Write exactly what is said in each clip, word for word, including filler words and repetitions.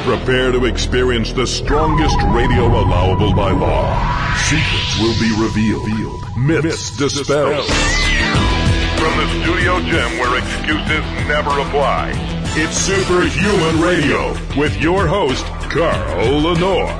Prepare to experience the strongest radio allowable by law. Secrets will be revealed. Myths dispelled. From the studio gym where excuses never apply, it's Superhuman Radio with your host, Carl Lenore.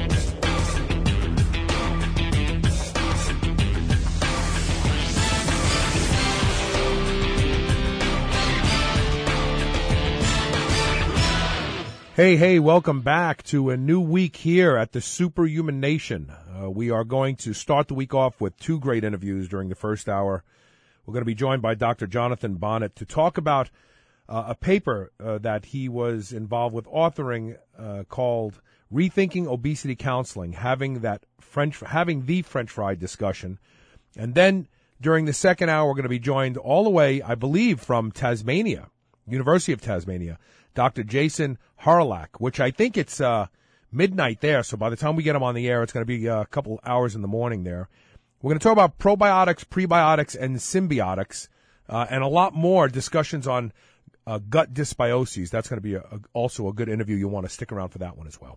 Hey, hey, welcome back to a new week here at the Superhuman Nation. Uh, we are going to start the week off with two great interviews during the first hour. We're going to be joined by Doctor Jonathan Bonnet to talk about uh, a paper uh, that he was involved with authoring uh, called Rethinking Obesity Counseling, having that French, having the French fry discussion. And then during the second hour, we're going to be joined all the way, I believe, from Tasmania, University of Tasmania, Doctor Jason Hawryluk, which I think it's uh, midnight there, so by the time we get him on the air, it's going to be uh, a couple hours in the morning there. We're going to talk about probiotics, prebiotics, and symbiotics, uh, and a lot more discussions on uh, gut dysbioses. That's going to be a, a, also a good interview. You'll want to stick around for that one as well.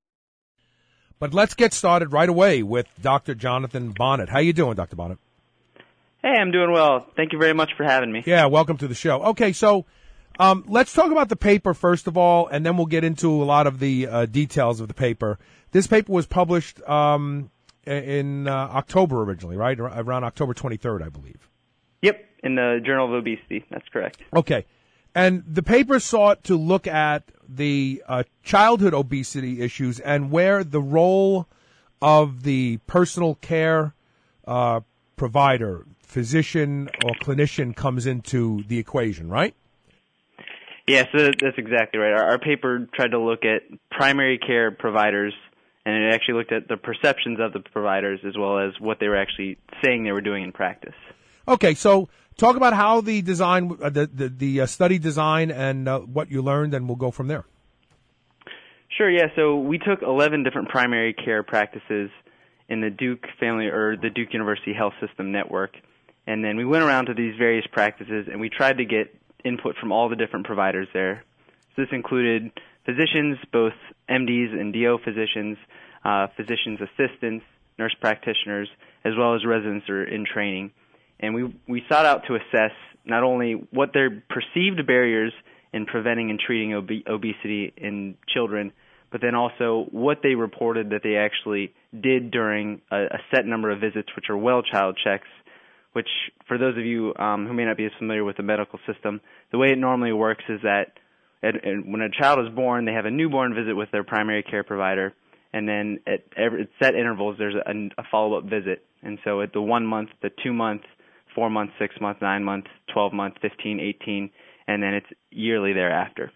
But let's get started right away with Doctor Jonathan Bonnet. How you doing, Doctor Bonnet? Hey, I'm doing well. Thank you very much for having me. Yeah, welcome to the show. Okay, so Um, let's talk about the paper first of all, and then we'll get into a lot of the uh, details of the paper. This paper was published um, in uh, October originally, right? Around October twenty-third, I believe. Yep, in the Journal of Obesity. That's correct. Okay. And the paper sought to look at the uh, childhood obesity issues and where the role of the personal care uh, provider, physician or clinician comes into the equation, right? Yeah, so that's exactly right. Our, our paper tried to look at primary care providers, and it actually looked at the perceptions of the providers as well as what they were actually saying they were doing in practice. Okay, so talk about how the design, uh, the the, the uh, study design, and uh, what you learned, and we'll go from there. Sure. Yeah. So we took eleven different primary care practices in the Duke Family or the Duke University Health System network, and then we went around to these various practices, and we tried to get input from all the different providers there. So this included physicians, both M Ds and D O physicians, uh, physicians' assistants, nurse practitioners, as well as residents who are in training. And we we sought out to assess not only what their perceived barriers in preventing and treating ob- obesity in children, but then also what they reported that they actually did during a, a set number of visits, which are well child checks, which for those of you um, who may not be as familiar with the medical system, the way it normally works is that at, at, when a child is born, they have a newborn visit with their primary care provider, and then at, every, at set intervals there's a, a follow-up visit. And so at the one month, the two month, four month, six month, nine month, twelve month, fifteen, eighteen, and then it's yearly thereafter.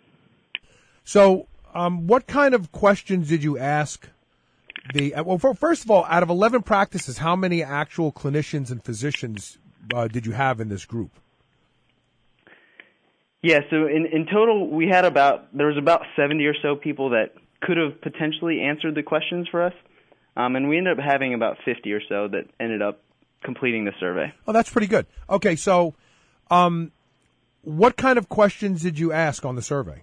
So um, what kind of questions did you ask? The well, first of all, out of eleven practices, how many actual clinicians and physicians uh, did you have in this group? Yeah, so in, in total, we had about there was about seventy or so people that could have potentially answered the questions for us, um, and we ended up having about fifty or so that ended up completing the survey. Oh, that's pretty good. Okay, so um, what kind of questions did you ask on the survey?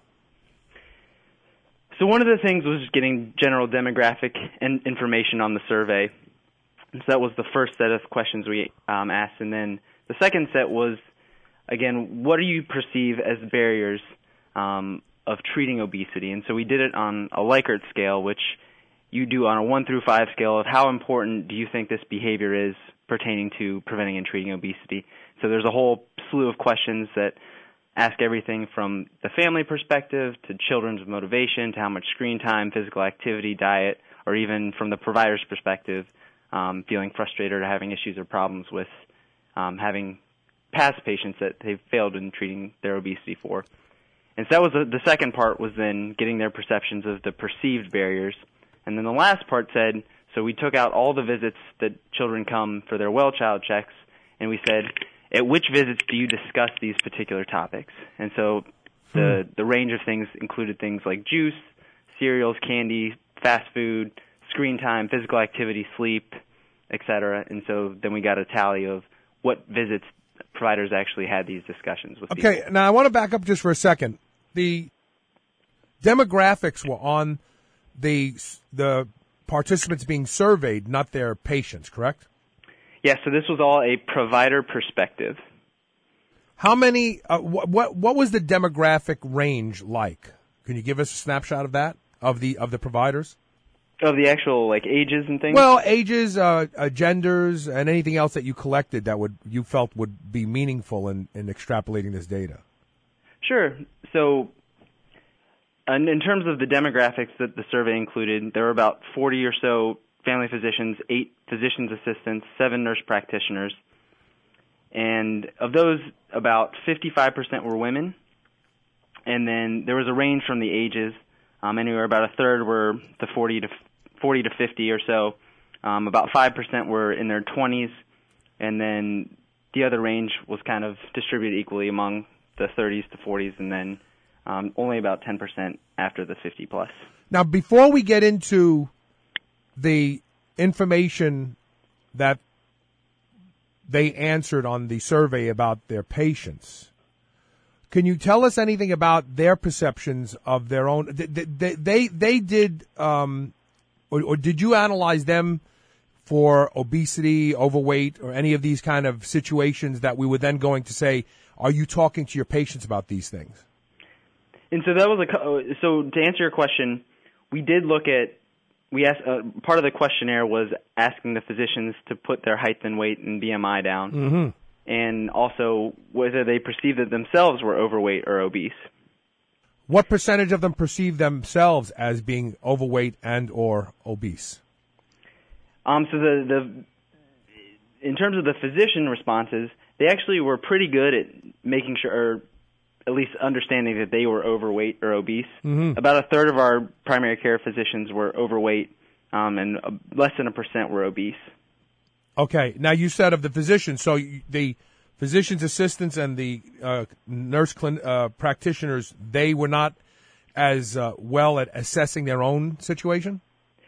So one of the things was just getting general demographic and information on the survey. So that was the first set of questions we um, asked. And then the second set was, again, what do you perceive as barriers um, of treating obesity? And so we did it on a Likert scale, which you do on a one through five scale of how important do you think this behavior is pertaining to preventing and treating obesity. So there's a whole slew of questions that ask everything from the family perspective to children's motivation to how much screen time, physical activity, diet, or even from the provider's perspective, um, feeling frustrated or having issues or problems with um, having past patients that they've failed in treating their obesity for. And so that was the, the second part was then getting their perceptions of the perceived barriers. And then the last part said, so we took out all the visits that children come for their well child checks, and we said, at which visits do you discuss these particular topics? And so the hmm. the range of things included things like juice, cereals, candy, fast food, screen time, physical activity, sleep, et cetera. And so then we got a tally of what visits providers actually had these discussions with okay, people. Now I want to back up just for a second. The demographics were on the the participants being surveyed, not their patients, correct? Yeah, so this was all a provider perspective. How many, uh, what, what what was the demographic range like? Can you give us a snapshot of that, of the of the providers? Of the actual, like, ages and things? Well, ages, uh, uh, genders, and anything else that you collected that would you felt would be meaningful in, in extrapolating this data. Sure. So, in, in terms of the demographics that the survey included, there were about forty or so family physicians, eight physician's assistants, seven nurse practitioners. And of those, about fifty-five percent were women. And then there was a range from the ages. Um, anywhere about a third were the forty to fifty or so. Um, about five percent were in their twenties. And then the other range was kind of distributed equally among the thirties to forties, and then um, only about ten percent after the fifty plus. Now, before we get into the information that they answered on the survey about their patients, can you tell us anything about their perceptions of their own? They they they, they did, um, or, or did you analyze them for obesity, overweight, or any of these kind of situations that we were then going to say, are you talking to your patients about these things? And so that was a so to answer your question, we did look at we asked uh, part of the questionnaire was asking the physicians to put their height and weight and B M I down. Mm-hmm. And also whether they perceived that themselves were overweight or obese. What percentage of them perceive themselves as being overweight and or obese? Um, so the, the in terms of the physician responses, they actually were pretty good at making sure, or at least understanding that they were overweight or obese. Mm-hmm. About a third of our primary care physicians were overweight, um, and uh, less than a percent were obese. Okay. Now, you said of the physicians, so the physician's assistants and the uh, nurse clin- uh, practitioners, they were not as uh, well at assessing their own situation?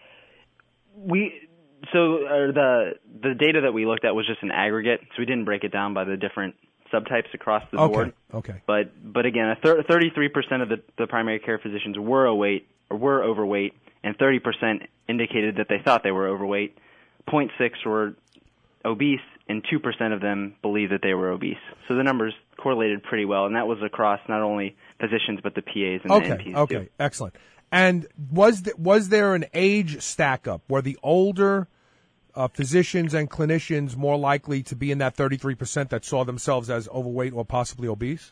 We so uh, the the data that we looked at was just an aggregate, so we didn't break it down by the different subtypes across the okay. board. Okay. But but again, a thir- thirty-three percent of the, the primary care physicians were overweight or were overweight, and thirty percent indicated that they thought they were overweight. zero point six were obese, and two percent of them believed that they were obese. So the numbers correlated pretty well, and that was across not only physicians but the P As and okay. the N Ps okay. too. Okay, excellent. And was th- was there an age stack-up? Were the older uh, physicians and clinicians more likely to be in that thirty-three percent that saw themselves as overweight or possibly obese?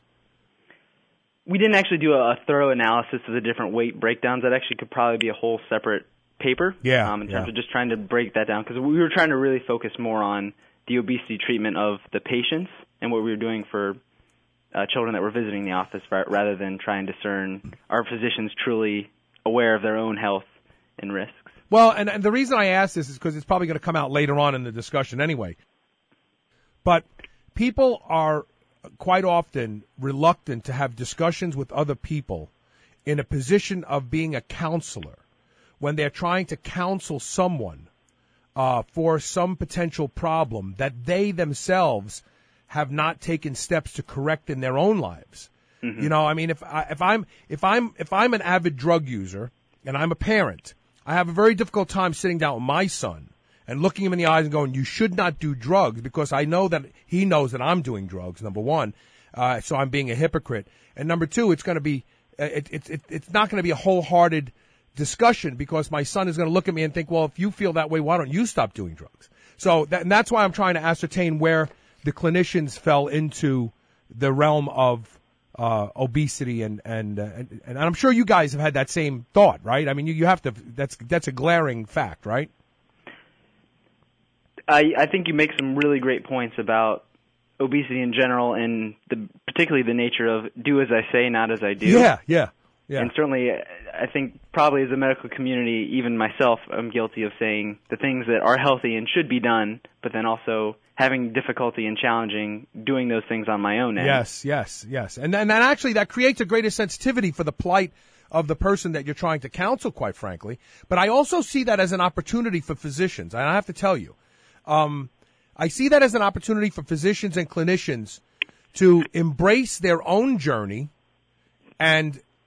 We didn't actually do a thorough analysis of the different weight breakdowns. That actually could probably be a whole separate paper yeah, um, in terms yeah. of just trying to break that down, because we were trying to really focus more on the obesity treatment of the patients and what we were doing for uh, children that were visiting the office, rather than try and discern are physicians truly aware of their own health and risks. Well, and, and the reason I ask this is because it's probably going to come out later on in the discussion anyway. But people are quite often reluctant to have discussions with other people in a position of being a counselor when they're trying to counsel someone uh, for some potential problem that they themselves have not taken steps to correct in their own lives. Mm-hmm. You know, I mean, if I, if I'm if I'm if I'm an avid drug user and I'm a parent, I have a very difficult time sitting down with my son and looking him in the eyes and going, "You should not do drugs," because I know that he knows that I'm doing drugs. Number one, uh, so I'm being a hypocrite, and number two, it's going to be it, it, it, it's not going to be a wholehearted discussion, because my son is going to look at me and think, well, if you feel that way, why don't you stop doing drugs? So that, and that's why I'm trying to ascertain where the clinicians fell into the realm of uh, obesity, and and, uh, and and I'm sure you guys have had that same thought, right? I mean, you, you have to. That's that's a glaring fact, right? I I think you make some really great points about obesity in general, and the, particularly the nature of do as I say, not as I do. Yeah, yeah. Yeah. And certainly, I think probably as a medical community, even myself, I'm guilty of saying the things that are healthy and should be done, but then also having difficulty and challenging doing those things on my own end. Yes, yes, yes. And then and actually that creates a greater sensitivity for the plight of the person that you're trying to counsel, quite frankly. But I also see that as an opportunity for physicians. And I have to tell you, um, I see that as an opportunity for physicians and clinicians to embrace their own journey and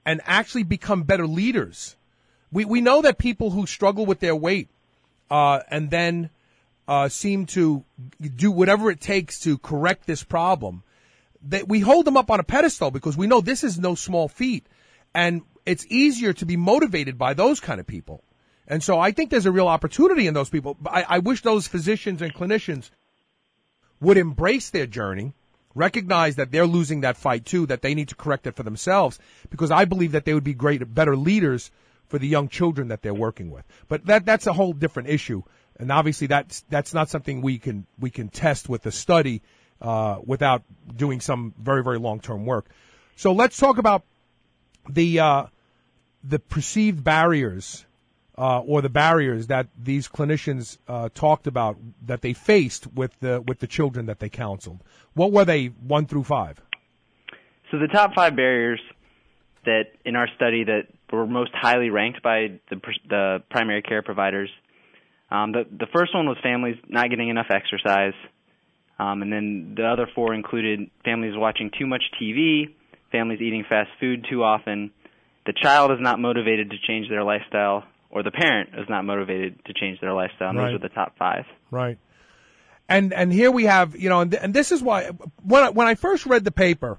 and actually become better leaders. We we know that people who struggle with their weight uh, and then uh, seem to do whatever it takes to correct this problem, that we hold them up on a pedestal because we know this is no small feat, and it's easier to be motivated by those kind of people. And so I think there's a real opportunity in those people. I, I wish those physicians and clinicians would embrace their journey, recognize that they're losing that fight too, that they need to correct it for themselves, because I believe that they would be great, better leaders for the young children that they're working with. But that that's a whole different issue, and obviously that's that's not something we can we can test with a study uh, without doing some very very long term work. So let's talk about the uh, the perceived barriers uh, or the barriers that these clinicians uh, talked about that they faced with the with the children that they counseled. What were they, one through five? So the top five barriers that in our study that were most highly ranked by the, the primary care providers, um, the, the first one was families not getting enough exercise, um, and then the other four included families watching too much T V, families eating fast food too often, the child is not motivated to change their lifestyle, or the parent is not motivated to change their lifestyle. And Right. those are the top five. Right. And and here we have, you know, and, th- and this is why, when I, when I first read the paper,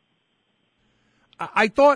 I, I thought,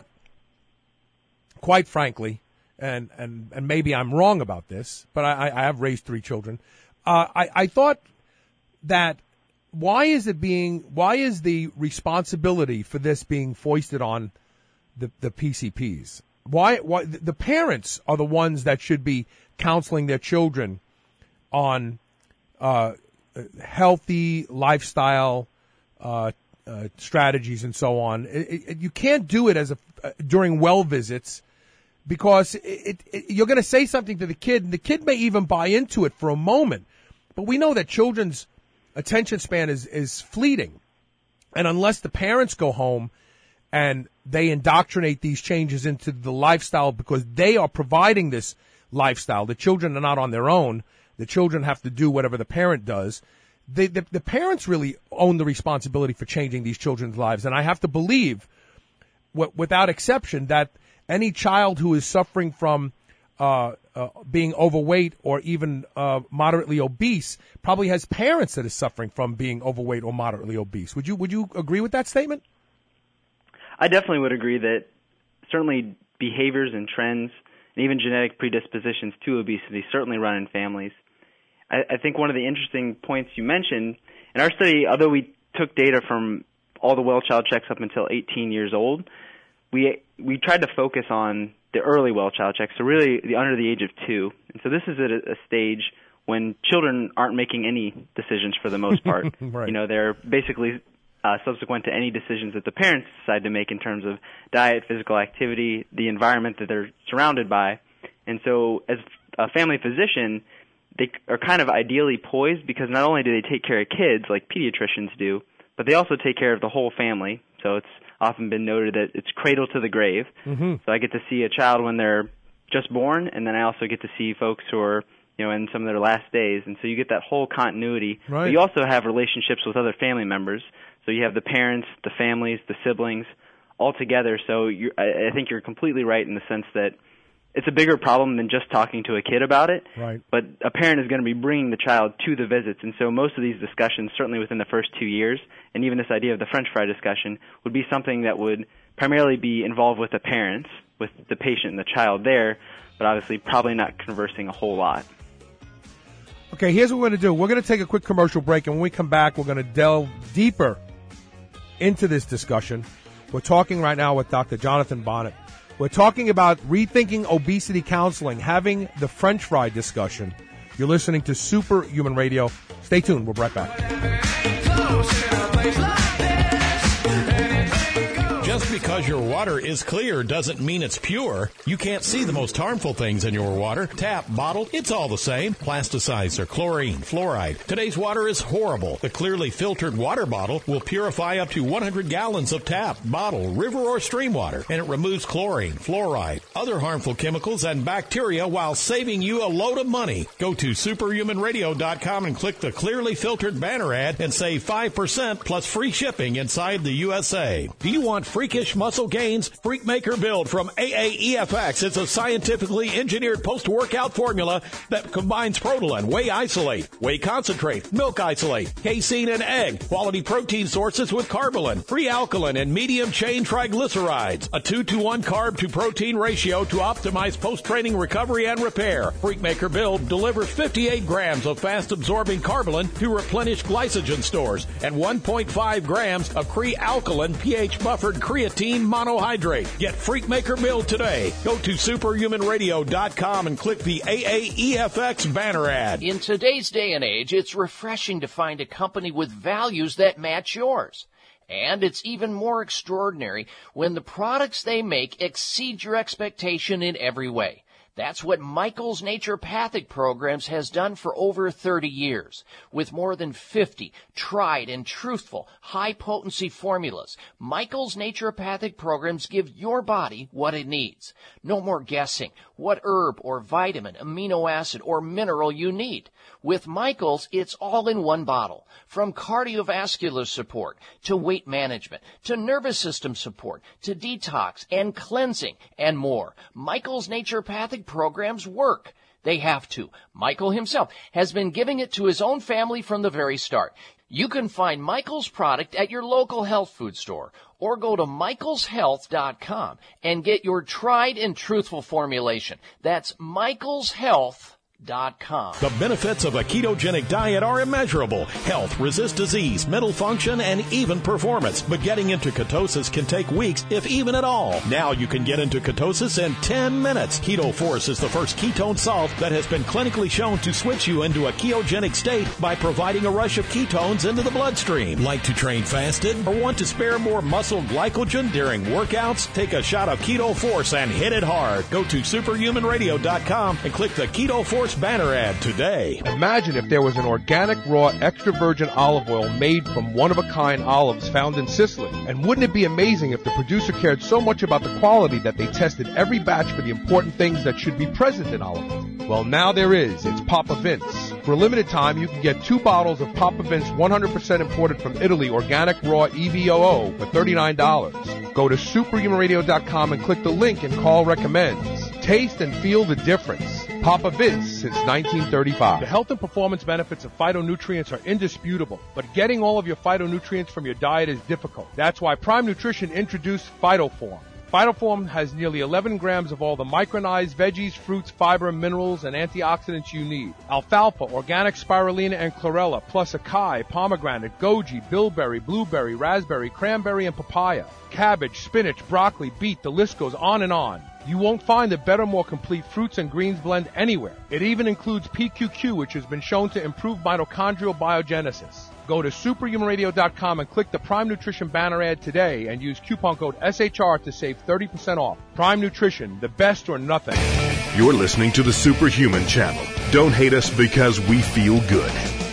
quite frankly, and, and, and maybe I'm wrong about this, but I, I have raised three children. Uh, I, I thought that why is it being, why is the responsibility for this being foisted on the, the P C Ps? Why, why, the parents are the ones that should be counseling their children on, uh, healthy lifestyle uh, uh, strategies and so on. It, it, you can't do it as a uh, during well visits because it, it, you're going to say something to the kid, and the kid may even buy into it for a moment. But we know that children's attention span is is fleeting, and unless the parents go home and they indoctrinate these changes into the lifestyle because they are providing this lifestyle, the children are not on their own. The children have to do whatever the parent does. They, the, the parents really own the responsibility for changing these children's lives. And I have to believe, w- without exception, that any child who is suffering from uh, uh, being overweight or even uh, moderately obese probably has parents that is suffering from being overweight or moderately obese. Would you would you agree with that statement? I definitely would agree that certainly behaviors and trends and even genetic predispositions to obesity certainly run in families. I, I think one of the interesting points you mentioned, in our study, although we took data from all the well child checks up until eighteen years old, we we tried to focus on the early well child checks, so really the under the age of two. And so this is at a, a stage when children aren't making any decisions for the most part. Right. You know, they're basically uh, subsequent to any decisions that the parents decide to make in terms of diet, physical activity, the environment that they're surrounded by. And so as a family physician, they are kind of ideally poised because not only do they take care of kids like pediatricians do, but they also take care of the whole family. So it's often been noted that it's cradle to the grave. Mm-hmm. So I get to see a child when they're just born, and then I also get to see folks who are, you know, in some of their last days. And so you get that whole continuity. Right. But you also have relationships with other family members. So you have the parents, the families, the siblings, all together. So you're, I, I think you're completely right in the sense that it's a bigger problem than just talking to a kid about it. Right. But a parent is going to be bringing the child to the visits. And so most of these discussions, certainly within the first two years, and even this idea of the French fry discussion, would be something that would primarily be involved with the parents, with the patient and the child there, but obviously probably not conversing a whole lot. Okay, here's what we're going to do. We're going to take a quick commercial break, and when we come back, we're going to delve deeper into this discussion. We're talking right now with Doctor Jonathan Bonnet. We're talking about rethinking obesity counseling, having the French fry discussion. You're listening to Superhuman Radio. Stay tuned. We'll be right back. Just because your water is clear doesn't mean it's pure. You can't see the most harmful things in your water. Tap, bottle, it's all the same. Plasticizer, chlorine, fluoride. Today's water is horrible. The clearly filtered water bottle will purify up to one hundred gallons of tap, bottle, river, or stream water, and it removes chlorine, fluoride, other harmful chemicals, and bacteria while saving you a load of money. Go to superhuman radio dot com and click the clearly filtered banner ad and save five percent plus free shipping inside the U S A. Do you want freaking freakish muscle gains? Freakmaker Build from A A E F X is a scientifically engineered post-workout formula that combines Protolan, whey isolate, whey concentrate, milk isolate, casein, and egg, quality protein sources with Carbolin, free alkaline, and medium-chain triglycerides. A two to one carb-to-protein ratio to optimize post-training recovery and repair. Freakmaker Build delivers fifty-eight grams of fast-absorbing Carbolin to replenish glycogen stores and one point five grams of Cre-Alkaline pH-buffered creatine monohydrate. Get Freakmaker Build today. Go to superhuman radio dot com and click the A A E F X banner ad. In today's day and age, it's refreshing to find a company with values that match yours. And it's even more extraordinary when the products they make exceed your expectation in every way. That's what Michael's Naturopathic Programs has done for over thirty years. With more than fifty tried and truthful high-potency formulas, Michael's Naturopathic Programs give your body what it needs. No more guessing what herb or vitamin, amino acid, or mineral you need. With Michael's, it's all in one bottle. From cardiovascular support to weight management to nervous system support to detox and cleansing and more. Michael's Naturopathic Programs work. They have to. Michael himself has been giving it to his own family from the very start. You can find Michael's product at your local health food store or go to michaels health dot com and get your tried and truthful formulation. That's michaels health dot com. The benefits of a ketogenic diet are immeasurable. Health, resist disease, mental function, and even performance. But getting into ketosis can take weeks, if even at all. Now you can get into ketosis in ten minutes. Keto Force is the first ketone salt that has been clinically shown to switch you into a ketogenic state by providing a rush of ketones into the bloodstream. Like to train fasted or want to spare more muscle glycogen during workouts? Take a shot of Keto Force and hit it hard. Go to superhuman radio dot com and click the Keto Force banner ad today. Imagine if there was an organic, raw, extra virgin olive oil made from one-of-a-kind olives found in Sicily. And wouldn't it be amazing if the producer cared so much about the quality that they tested every batch for the important things that should be present in olive oil? Well, now there is. It's Papa Vince. For a limited time, you can get two bottles of Papa Vince one hundred percent imported from Italy organic raw E V O O for thirty-nine dollars. Go to superhuman radio dot com and click the link and call recommends. Taste and feel the difference. Papa Vince since nineteen thirty-five. The health and performance benefits of phytonutrients are indisputable, but getting all of your phytonutrients from your diet is difficult. That's why Prime Nutrition introduced PhytoForm. PhytoForm has nearly eleven grams of all the micronized veggies, fruits, fiber, minerals, and antioxidants you need. Alfalfa, organic spirulina, and chlorella, plus acai, pomegranate, goji, bilberry, blueberry, raspberry, cranberry, and papaya. Cabbage, spinach, broccoli, beet, the list goes on and on. You won't find a better, more complete fruits and greens blend anywhere. It even includes P Q Q, which has been shown to improve mitochondrial biogenesis. Go to superhuman radio dot com and click the Prime Nutrition banner ad today and use coupon code S H R to save thirty percent off. Prime Nutrition, the best or nothing. You're listening to the Superhuman Channel. Don't hate us because we feel good.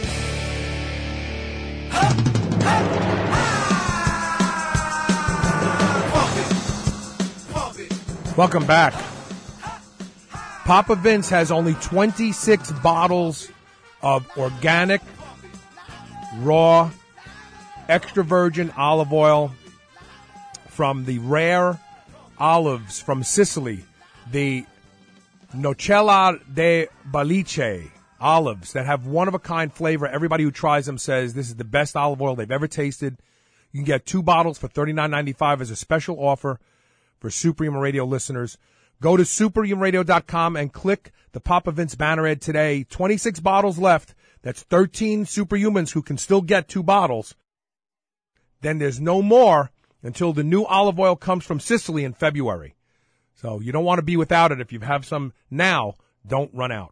Welcome back. Papa Vince has only twenty-six bottles of organic, raw, extra virgin olive oil from the rare olives from Sicily, the Nocella de Balice olives that have one-of-a-kind flavor. Everybody who tries them says this is the best olive oil they've ever tasted. You can get two bottles for thirty-nine ninety-five as a special offer for Superhuman Radio listeners. Go to superhuman radio dot com and click the Papa Vince banner ad today. twenty-six bottles left. That's thirteen superhumans who can still get two bottles. Then there's no more until the new olive oil comes from Sicily in February. So you don't want to be without it. If you have some now, don't run out.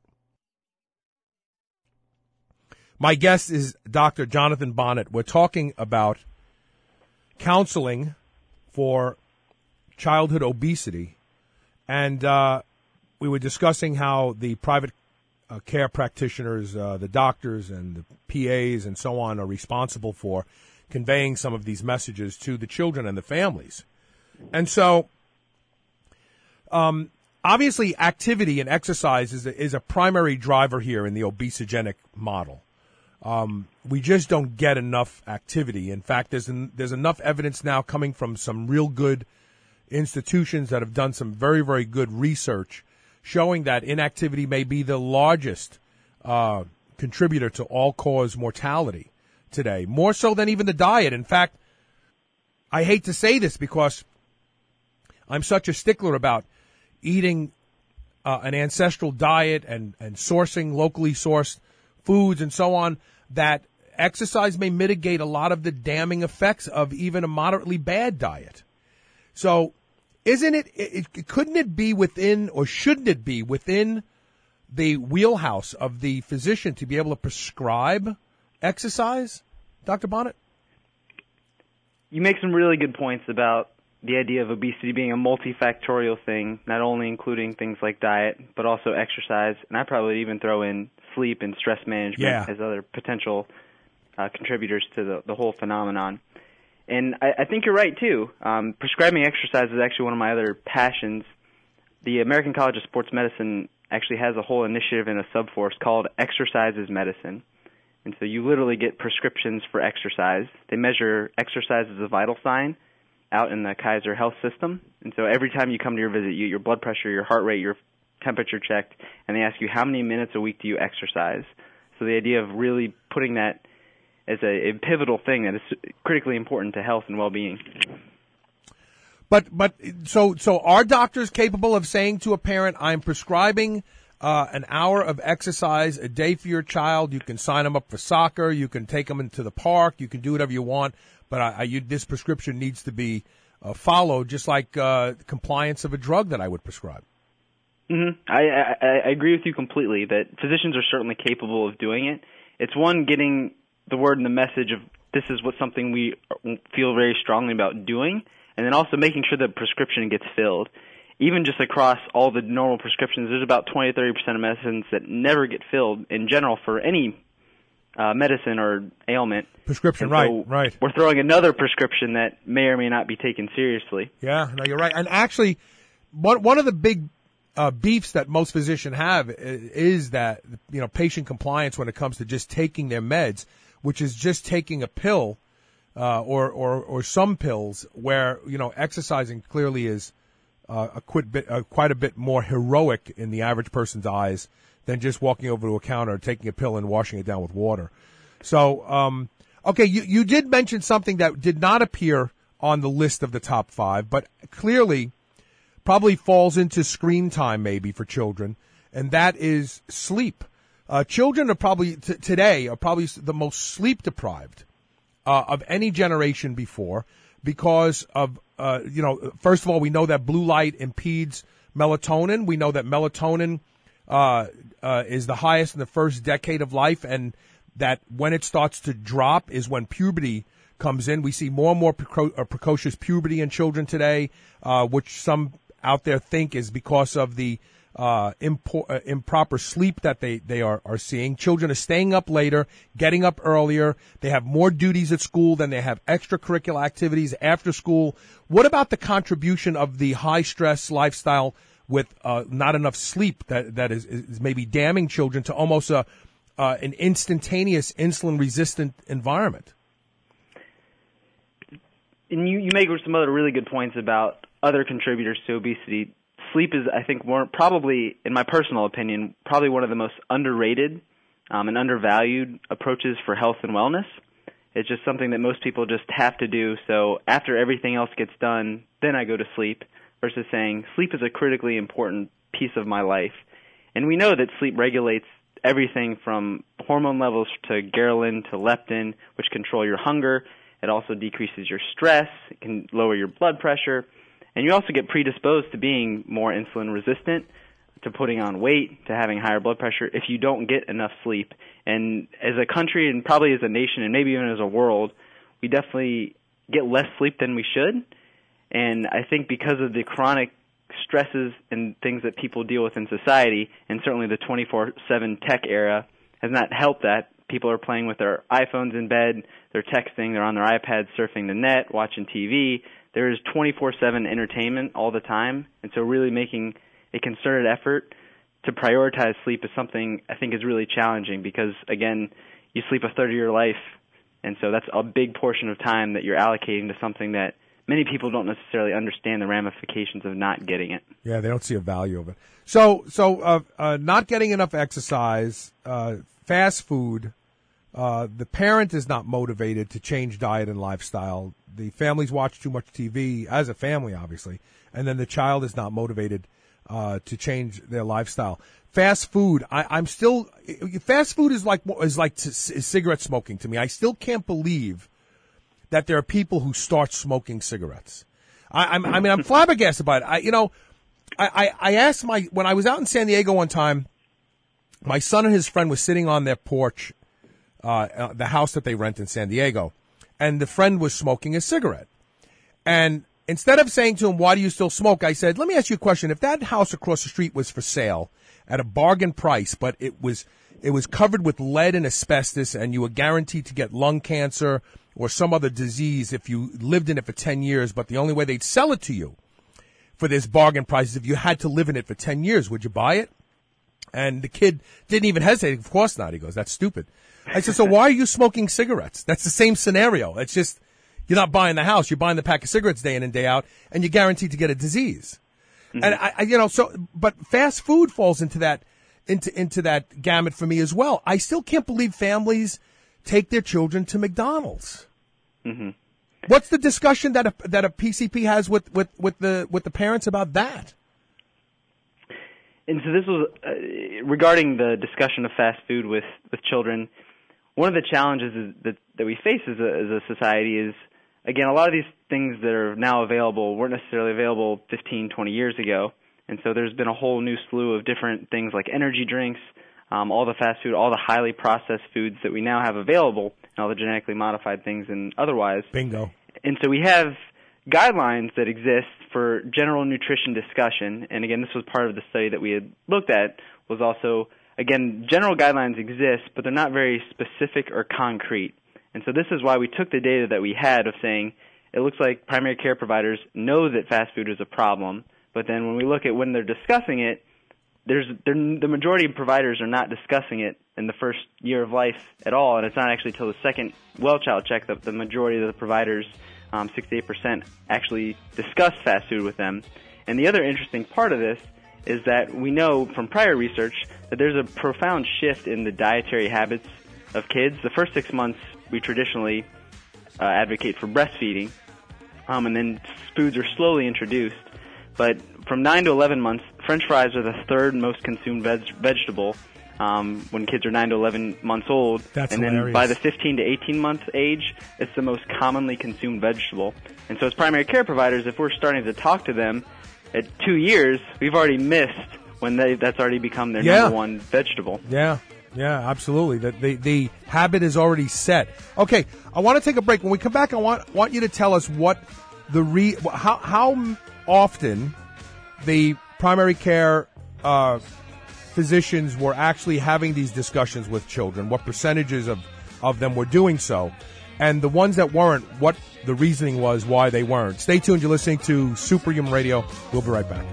My guest is Doctor Jonathan Bonnet. We're talking about counseling for childhood obesity. And uh, we were discussing how the private uh, care practitioners, uh, the doctors and the P As and so on are responsible for conveying some of these messages to the children and the families. And so, um, obviously, activity and exercise is a, is a primary driver here in the obesogenic model. Um, we just don't get enough activity. In fact, there's an, there's enough evidence now coming from some real good institutions that have done some very, very good research showing that inactivity may be the largest uh, contributor to all-cause mortality today, more so than even the diet. In fact, I hate to say this because I'm such a stickler about eating uh, an ancestral diet and, and sourcing locally sourced foods and so on, that exercise may mitigate a lot of the damning effects of even a moderately bad diet. So isn't it, it, it couldn't it be within, or shouldn't it be within the wheelhouse of the physician to be able to prescribe exercise, Doctor Bonnet? You make some really good points about the idea of obesity being a multifactorial thing, not only including things like diet, but also exercise. And I probably even throw in sleep and stress management yeah. as other potential uh, contributors to the, the whole phenomenon. And I, I think you're right, too. Um, prescribing exercise is actually one of my other passions. The American College of Sports Medicine actually has a whole initiative in a subforce called Exercise is Medicine. And so you literally get prescriptions for exercise. They measure exercise as a vital sign out in the Kaiser Health System. And so every time you come to your visit, you, your blood pressure, your heart rate, your temperature checked, and they ask you how many minutes a week do you exercise. So the idea of really putting that as a, a pivotal thing that is critically important to health and well-being. But but so so are doctors capable of saying to a parent, I'm prescribing uh, an hour of exercise a day for your child. You can sign them up for soccer. You can take them into the park. You can do whatever you want. But I, I, you, this prescription needs to be uh, followed, just like uh, compliance of a drug that I would prescribe. Mm-hmm. I, I, I agree with you completely that physicians are certainly capable of doing it. It's one, getting the word and the message of this is what something we feel very strongly about doing, and then also making sure that prescription gets filled. Even just across all the normal prescriptions, there's about twenty to thirty percent of medicines that never get filled in general for any uh, medicine or ailment. Prescription, and right, so right. We're throwing another prescription that may or may not be taken seriously. Yeah, no, you're right. And actually, one, one of the big uh, beefs that most physicians have is that, you know, patient compliance when it comes to just taking their meds, which is just taking a pill uh, or, or, or some pills where, you know, exercising clearly is uh, a quite, bit, uh, quite a bit more heroic in the average person's eyes than just walking over to a counter, taking a pill and washing it down with water. So, um, okay, you, you did mention something that did not appear on the list of the top five, but clearly probably falls into screen time maybe for children, and that is sleep. Uh, children are probably, t- today, are probably the most sleep deprived uh, of any generation before because of, uh, you know, first of all, we know that blue light impedes melatonin. We know that melatonin uh, uh, is the highest in the first decade of life, and that when it starts to drop is when puberty comes in. We see more and more preco- uh, precocious puberty in children today, uh, which some out there think is because of the uh, impo- uh, improper sleep that they, they are, are seeing. Children are staying up later, getting up earlier. They have more duties at school than they have extracurricular activities after school. What about the contribution of the high-stress lifestyle with uh, not enough sleep that, that is, is maybe damning children to almost a Uh, an instantaneous insulin-resistant environment? And you, you make some other really good points about other contributors to obesity. Sleep is, I think, more probably, in my personal opinion, probably one of the most underrated um, and undervalued approaches for health and wellness. It's just something that most people just have to do. So after everything else gets done, then I go to sleep, versus saying sleep is a critically important piece of my life. And we know that sleep regulates everything from hormone levels to ghrelin to leptin, which control your hunger. It also decreases your stress. It can lower your blood pressure. And you also get predisposed to being more insulin resistant, to putting on weight, to having higher blood pressure if you don't get enough sleep. And as a country and probably as a nation and maybe even as a world, we definitely get less sleep than we should. And I think because of the chronic stresses and things that people deal with in society, and certainly the twenty-four seven tech era has not helped that. People are playing with their iPhones in bed, they're texting, they're on their iPads surfing the net, watching T V. There is twenty-four seven entertainment all the time, and so really making a concerted effort to prioritize sleep is something I think is really challenging because, again, you sleep a third of your life, and so that's a big portion of time that you're allocating to something that many people don't necessarily understand the ramifications of not getting it. Yeah, they don't see a value of it. So, so uh, uh, not getting enough exercise, uh, fast food, uh, the parent is not motivated to change diet and lifestyle. The families watch too much T V, as a family, obviously, and then the child is not motivated uh, to change their lifestyle. Fast food, I, I'm still, fast food is like, is like t- is cigarette smoking to me. I still can't believe that there are people who start smoking cigarettes. I, I'm, I mean, I'm flabbergasted by it. I, you know, I, I, I asked my, when I was out in San Diego one time, my son and his friend was sitting on their porch, uh, the house that they rent in San Diego, and the friend was smoking a cigarette. And instead of saying to him, why do you still smoke? I said, let me ask you a question. If that house across the street was for sale at a bargain price, but it was, it was covered with lead and asbestos, and you were guaranteed to get lung cancer or some other disease if you lived in it for ten years, but the only way they'd sell it to you for this bargain price is if you had to live in it for ten years. Would you buy it? And the kid didn't even hesitate. Of course not. He goes, that's stupid. I said, so why are you smoking cigarettes? That's the same scenario. It's just, you're not buying the house. You're buying the pack of cigarettes day in and day out, and you're guaranteed to get a disease. Mm-hmm. And I, I, you know, so, but fast food falls into that, into, into that gamut for me as well. I still can't believe families take their children to McDonald's. Mm-hmm. What's the discussion that a, that a P C P has with, with, with the with the parents about that? And so this was uh, regarding the discussion of fast food with, with children. One of the challenges is that that we face as a, as a society is, again, a lot of these things that are now available weren't necessarily available fifteen, twenty years ago. And so there's been a whole new slew of different things like energy drinks, Um, all the fast food, all the highly processed foods that we now have available, and all the genetically modified things and otherwise. Bingo. And so we have guidelines that exist for general nutrition discussion. And again, this was part of the study that we had looked at, was also, again, general guidelines exist, but they're not very specific or concrete. And so this is why we took the data that we had of saying it looks like primary care providers know that fast food is a problem, but then when we look at when they're discussing it, There's the majority of providers are not discussing it in the first year of life at all, and it's not actually till the second well child check that the majority of the providers, um, sixty-eight percent, actually discuss fast food with them. And the other interesting part of this is that we know from prior research that there's a profound shift in the dietary habits of kids. The first six months we traditionally uh, advocate for breastfeeding, um, and then foods are slowly introduced. But from nine to eleven months, French fries are the third most consumed veg- vegetable um, when kids are nine to eleven months old. That's and then hilarious. by the fifteen to eighteen month age, it's the most commonly consumed vegetable. And so as primary care providers, if we're starting to talk to them at two years, we've already missed when they, that's already become their Yeah. number one vegetable. Yeah, yeah, absolutely. The, the the habit is already set. Okay, I want to take a break. When we come back, I want want you to tell us what the re how how often the primary care uh, physicians were actually having these discussions with children, what percentages of, of them were doing so, and the ones that weren't, what the reasoning was why they weren't. Stay tuned. You're listening to Superhuman Radio. We'll be right back.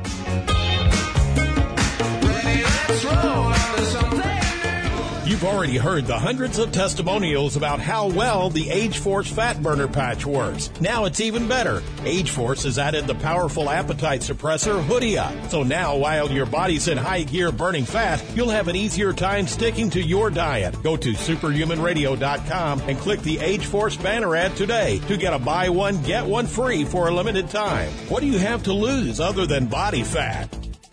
You've already heard the hundreds of testimonials about how well the Age Force Fat Burner Patch works. Now it's even better. Age Force has added the powerful appetite suppressor Hoodia. So now, while your body's in high gear burning fat, you'll have an easier time sticking to your diet. Go to superhuman radio dot com and click the Age Force banner ad today to get a buy one, get one free for a limited time. What do you have to lose other than body fat?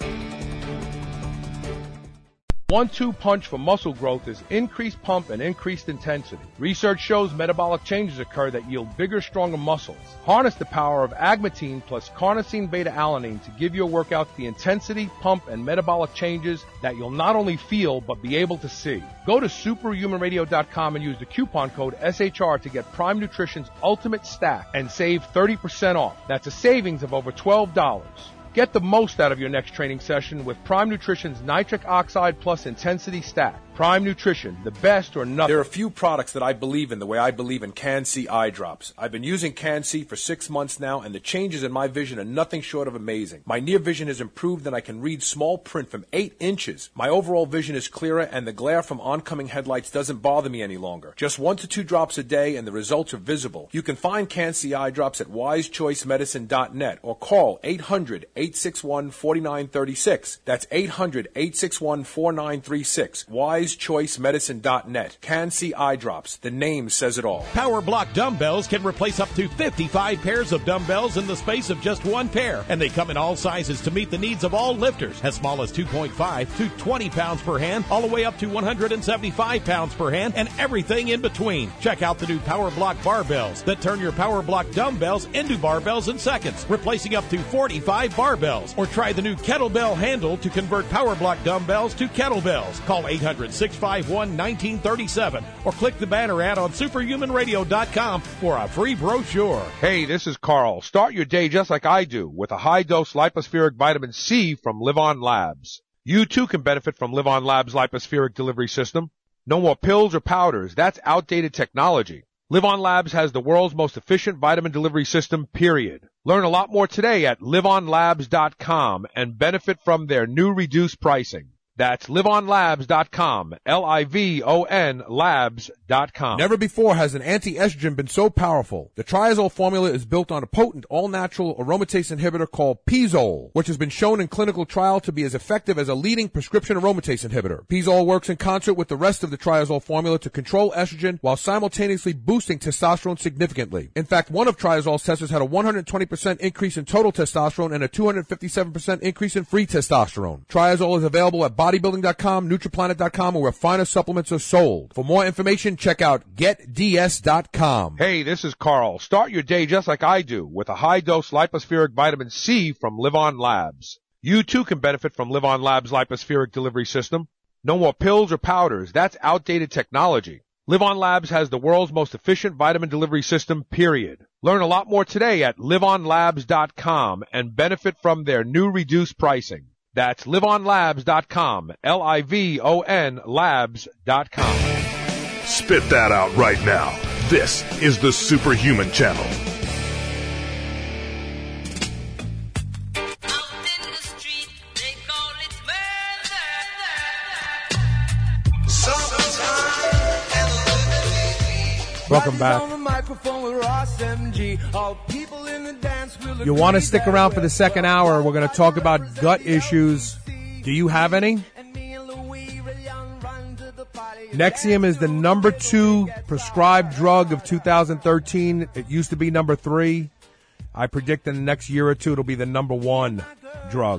One two punch for muscle growth is increased pump and increased intensity. Research shows metabolic changes occur that yield bigger, stronger muscles. Harness the power of agmatine plus carnosine beta-alanine to give your workouts the intensity, pump, and metabolic changes that you'll not only feel but be able to see. Go to superhuman radio dot com and use the coupon code S H R to get Prime Nutrition's Ultimate Stack and save thirty percent off. That's a savings of over twelve dollars. Get the most out of your next training session with Prime Nutrition's Nitric Oxide Plus Intensity Stack. Prime Nutrition, the best or nothing. There are a few products that I believe in the way I believe in Can-C eye drops. I've been using Can-C for six months now, and the changes in my vision are nothing short of amazing. My near vision has improved, and I can read small print from eight inches. My overall vision is clearer, and the glare from oncoming headlights doesn't bother me any longer. Just one to two drops a day, and the results are visible. You can find Can-C eye drops at wise choice medicine dot net or call eight hundred, eight six one, four nine three six. That's eight hundred, eight six one, four nine three six. wise choice medicine dot net. Can-C eye drops. The name says it all. Power Block dumbbells can replace up to fifty-five pairs of dumbbells in the space of just one pair. And they come in all sizes to meet the needs of all lifters, as small as two point five to twenty pounds per hand, all the way up to one hundred seventy-five pounds per hand, and everything in between. Check out the new Power Block barbells that turn your Power Block dumbbells into barbells in seconds, replacing up to forty-five barbells. Or try the new kettlebell handle to convert Power Block dumbbells to kettlebells. Call eight hundred, six five one, one nine three seven or click the banner ad on superhuman radio dot com for a free brochure. Hey, this is Carl. Start your day just like I do with a high-dose lipospheric vitamin C from Live On Labs. You too can benefit from Live On Labs' lipospheric delivery system. No more pills or powders. That's outdated technology. Live On Labs has the world's most efficient vitamin delivery system, period. Learn a lot more today at live on labs dot com and benefit from their new reduced pricing. That's live on labs dot com, L I V O N labs dot com. Never before has an anti-estrogen been so powerful. The triazole formula is built on a potent, all-natural aromatase inhibitor called Pizole, which has been shown in clinical trial to be as effective as a leading prescription aromatase inhibitor. Pizole works in concert with the rest of the triazole formula to control estrogen while simultaneously boosting testosterone significantly. In fact, one of triazole's testers had a one hundred twenty percent increase in total testosterone and a two hundred fifty-seven percent increase in free testosterone. Triazole is available at bodybuilding dot com, nutriplanet dot com, or where finer supplements are sold. For more information, check out get d s dot com. Hey, this is Carl. Start your day just like I do with a high-dose lipospheric vitamin C from Live On Labs. You too can benefit from Live On Labs' lipospheric delivery system. No more pills or powders. That's outdated technology. Live On Labs has the world's most efficient vitamin delivery system, period. Learn a lot more today at live on labs dot com and benefit from their new reduced pricing. That's live on labs dot com, L I V O N labs dot com. Spit that out right now. This is the Superhuman Channel. Welcome back. You want to stick around for the second hour. We're going to talk about gut issues. Do you have any? Nexium is the number two prescribed drug of two thousand thirteen. It used to be number three. I predict in the next year or two it'll be the number one drug.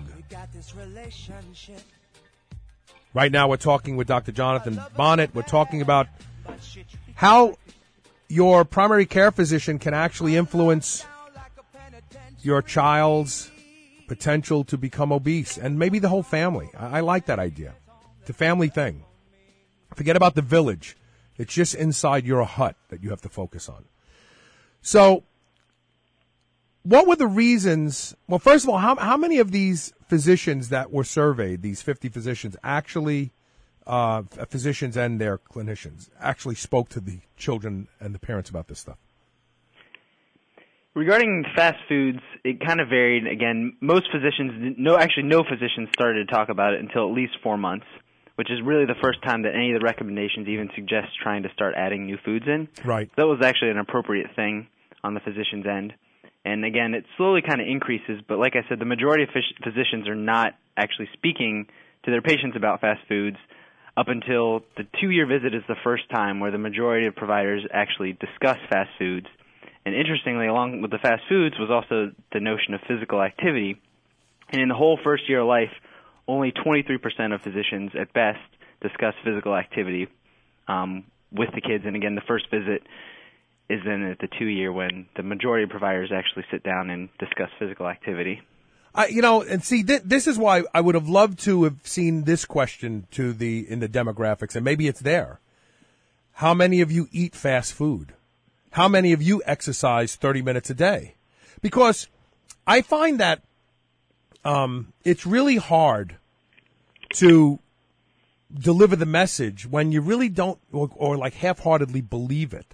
Right now we're talking with Doctor Jonathan Bonnet. We're talking about how your primary care physician can actually influence your child's potential to become obese, and maybe the whole family. I, I like that idea. It's a family thing. Forget about the village. It's just inside your hut that you have to focus on. So, what were the reasons? Well, first of all, how, how many of these physicians that were surveyed, these fifty physicians, actually Uh, physicians and their clinicians actually spoke to the children and the parents about this stuff? Regarding fast foods, it kind of varied. Again, most physicians, no, actually no physicians started to talk about it until at least four months, which is really the first time that any of the recommendations even suggest trying to start adding new foods in. Right. So that was actually an appropriate thing on the physician's end. And again, it slowly kind of increases, but like I said, the majority of phys- physicians are not actually speaking to their patients about fast foods up until the two-year visit is the first time where the majority of providers actually discuss fast foods. And interestingly, along with the fast foods was also the notion of physical activity. And in the whole first year of life, only twenty-three percent of physicians at best discuss physical activity um, with the kids. And again, the first visit is then at the two-year when the majority of providers actually sit down and discuss physical activity. I, you know, and see, th- this is why I would have loved to have seen this question to the in the demographics, and maybe it's there. How many of you eat fast food? How many of you exercise thirty minutes a day? Because I find that um, it's really hard to deliver the message when you really don't, or, or like half-heartedly believe it.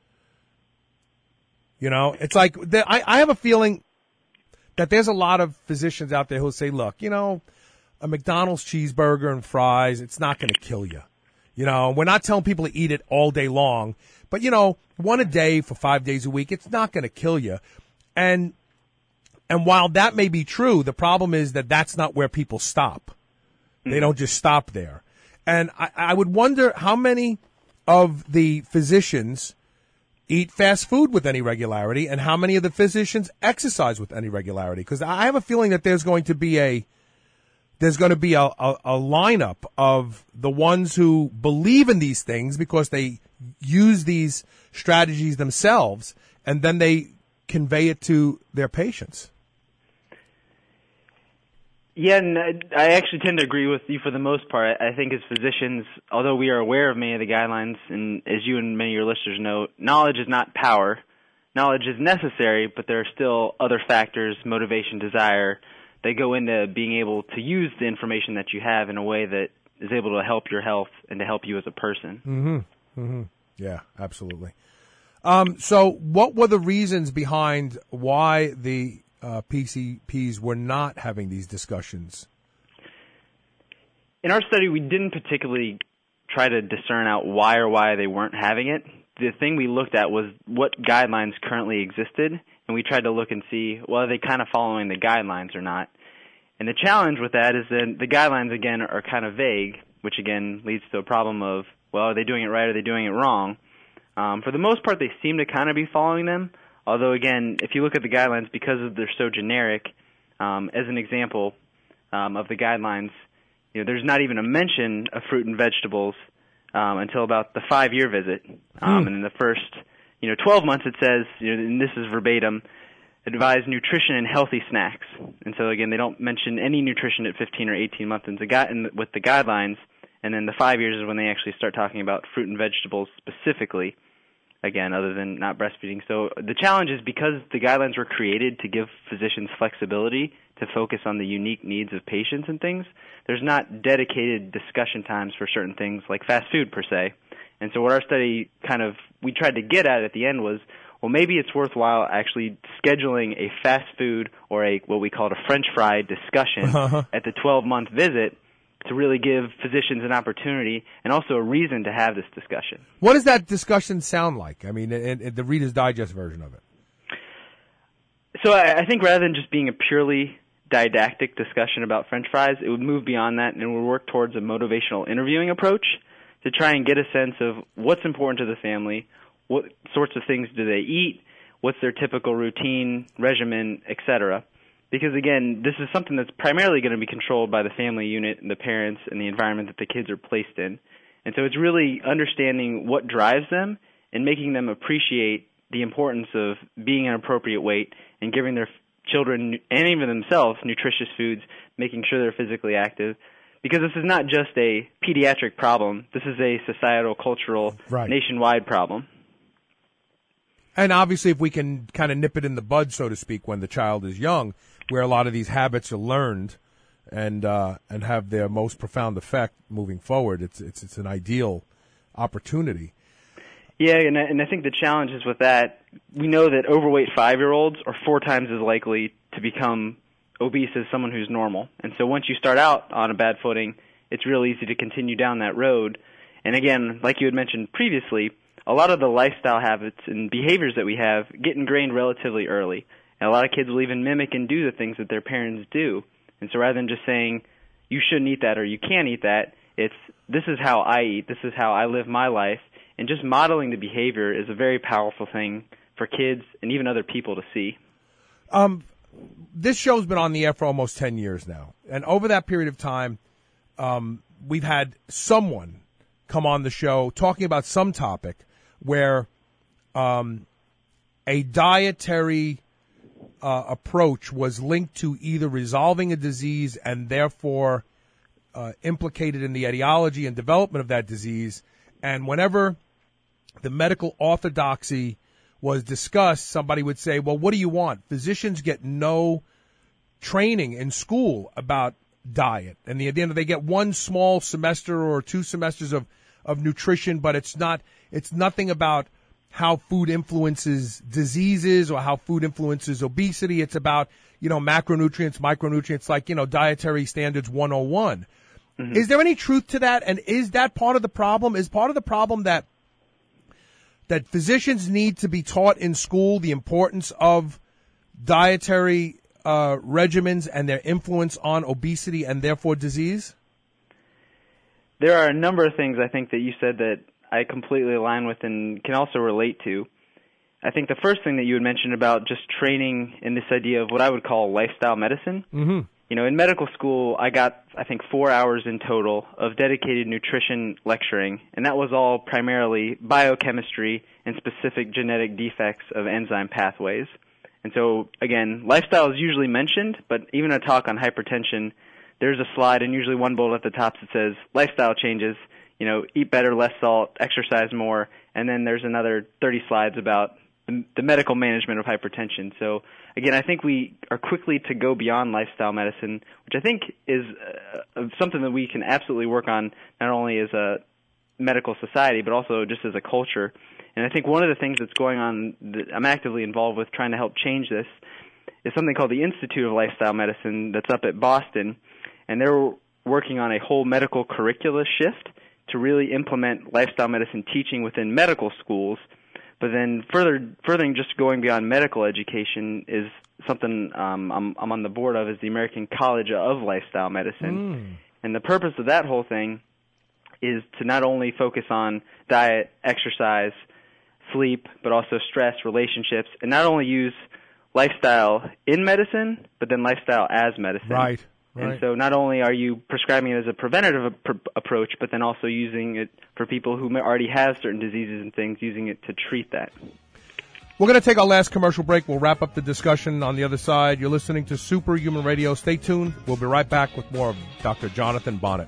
You know, it's like, there, I, I have a feeling that there's a lot of physicians out there who'll say, look, you know, a McDonald's cheeseburger and fries, it's not going to kill you. You know, we're not telling people to eat it all day long, but, you know, one a day for five days a week, it's not going to kill you. And, and while that may be true, the problem is that that's not where people stop. They don't just stop there. And I, I would wonder how many of the physicians eat fast food with any regularity and how many of the physicians exercise with any regularity. Because I have a feeling that there's going to be a there's going to be a, a, a lineup of the ones who believe in these things because they use these strategies themselves, and then they convey it to their patients. Yeah, and I actually tend to agree with you for the most part. I think as physicians, although we are aware of many of the guidelines, and as you and many of your listeners know, knowledge is not power. Knowledge is necessary, but there are still other factors, motivation, desire, that go into being able to use the information that you have in a way that is able to help your health and to help you as a person. Mm-hmm. Mm-hmm. Yeah, absolutely. Um, so what were the reasons behind why the Uh, P C Ps were not having these discussions? In our study, we didn't particularly try to discern out why or why they weren't having it. The thing we looked at was what guidelines currently existed, and we tried to look and see, well, are they kind of following the guidelines or not? And the challenge with that is that the guidelines, again, are kind of vague, which, again, leads to a problem of, well, are they doing it right or are they doing it wrong? Um, for the most part, they seem to kind of be following them. Although, again, if you look at the guidelines, because they're so generic, um, as an example um, of the guidelines, you know, there's not even a mention of fruit and vegetables um, until about the five-year visit. Um, hmm. And in the first, you know, twelve months, it says, you know, and this is verbatim, advise nutrition and healthy snacks. And so, again, they don't mention any nutrition at fifteen or eighteen months in the gui- in the, with the guidelines. And then the five years is when they actually start talking about fruit and vegetables specifically. Again, other than not breastfeeding. So the challenge is because the guidelines were created to give physicians flexibility to focus on the unique needs of patients and things, there's not dedicated discussion times for certain things like fast food per se. And so what our study kind of, we tried to get at at the end was, well, maybe it's worthwhile actually scheduling a fast food or a what we called a French fry discussion uh-huh. at the twelve-month visit to really give physicians an opportunity and also a reason to have this discussion. What does that discussion sound like? I mean, in, in the Reader's Digest version of it. So I, I think rather than just being a purely didactic discussion about French fries, it would move beyond that and it would work towards a motivational interviewing approach to try and get a sense of what's important to the family, what sorts of things do they eat, what's their typical routine, regimen, et cetera. Because, again, this is something that's primarily going to be controlled by the family unit and the parents and the environment that the kids are placed in. And so it's really understanding what drives them and making them appreciate the importance of being an appropriate weight and giving their children and even themselves nutritious foods, making sure they're physically active. Because this is not just a pediatric problem. This is a societal, cultural, right. nationwide problem. And obviously if we can kind of nip it in the bud, so to speak, when the child is young, where a lot of these habits are learned and uh, and have their most profound effect moving forward, it's it's it's an ideal opportunity. Yeah, and I, and I think the challenge is with that, we know that overweight five-year-olds are four times as likely to become obese as someone who's normal. And so once you start out on a bad footing, it's real easy to continue down that road. And again, like you had mentioned previously, a lot of the lifestyle habits and behaviors that we have get ingrained relatively early. And a lot of kids will even mimic and do the things that their parents do. And so rather than just saying, you shouldn't eat that or you can't eat that, it's, this is how I eat, this is how I live my life. And just modeling the behavior is a very powerful thing for kids and even other people to see. Um, this show's been on the air for almost ten years now. And over that period of time, um, we've had someone come on the show talking about some topic where um, a dietary uh, approach was linked to either resolving a disease and therefore uh, implicated in the etiology and development of that disease. And whenever the medical orthodoxy was discussed, somebody would say, well, what do you want? Physicians get no training in school about diet. And the, at the end, they get one small semester or two semesters of, of nutrition, but it's not, it's nothing about how food influences diseases or how food influences obesity. It's about, you know, macronutrients, micronutrients, like, you know, dietary standards one oh one. Mm-hmm. Is there any truth to that? And is that part of the problem? Is part of the problem that that physicians need to be taught in school the importance of dietary uh, regimens and their influence on obesity and therefore disease? There are a number of things I think that you said that I completely align with and can also relate to. I think the first thing that you had mentioned about just training in this idea of what I would call lifestyle medicine. Mm-hmm. You know, in medical school, I got, I think, four hours in total of dedicated nutrition lecturing, and that was all primarily biochemistry and specific genetic defects of enzyme pathways. And so, again, lifestyle is usually mentioned, but even a talk on hypertension, there's a slide and usually one bullet at the top that says lifestyle changes, you know, eat better, less salt, exercise more, and then there's another thirty slides about the, the medical management of hypertension. So, again, I think we are quickly to go beyond lifestyle medicine, which I think is uh, something that we can absolutely work on not only as a medical society, but also just as a culture. And I think one of the things that's going on that I'm actively involved with trying to help change this is something called the Institute of Lifestyle Medicine that's up at Boston, and they're working on a whole medical curricula shift to really implement lifestyle medicine teaching within medical schools. But then further, furthering just going beyond medical education is something um, I'm, I'm on the board of, is the American College of Lifestyle Medicine. Mm. And the purpose of that whole thing is to not only focus on diet, exercise, sleep, but also stress, relationships, and not only use lifestyle in medicine, but then lifestyle as medicine. Right. Right. And so not only are you prescribing it as a preventative ap- approach, but then also using it for people who may already have certain diseases and things, using it to treat that. We're going to take our last commercial break. We'll wrap up the discussion on the other side. You're listening to Superhuman Radio. Stay tuned. We'll be right back with more of Doctor Jonathan Bonnet.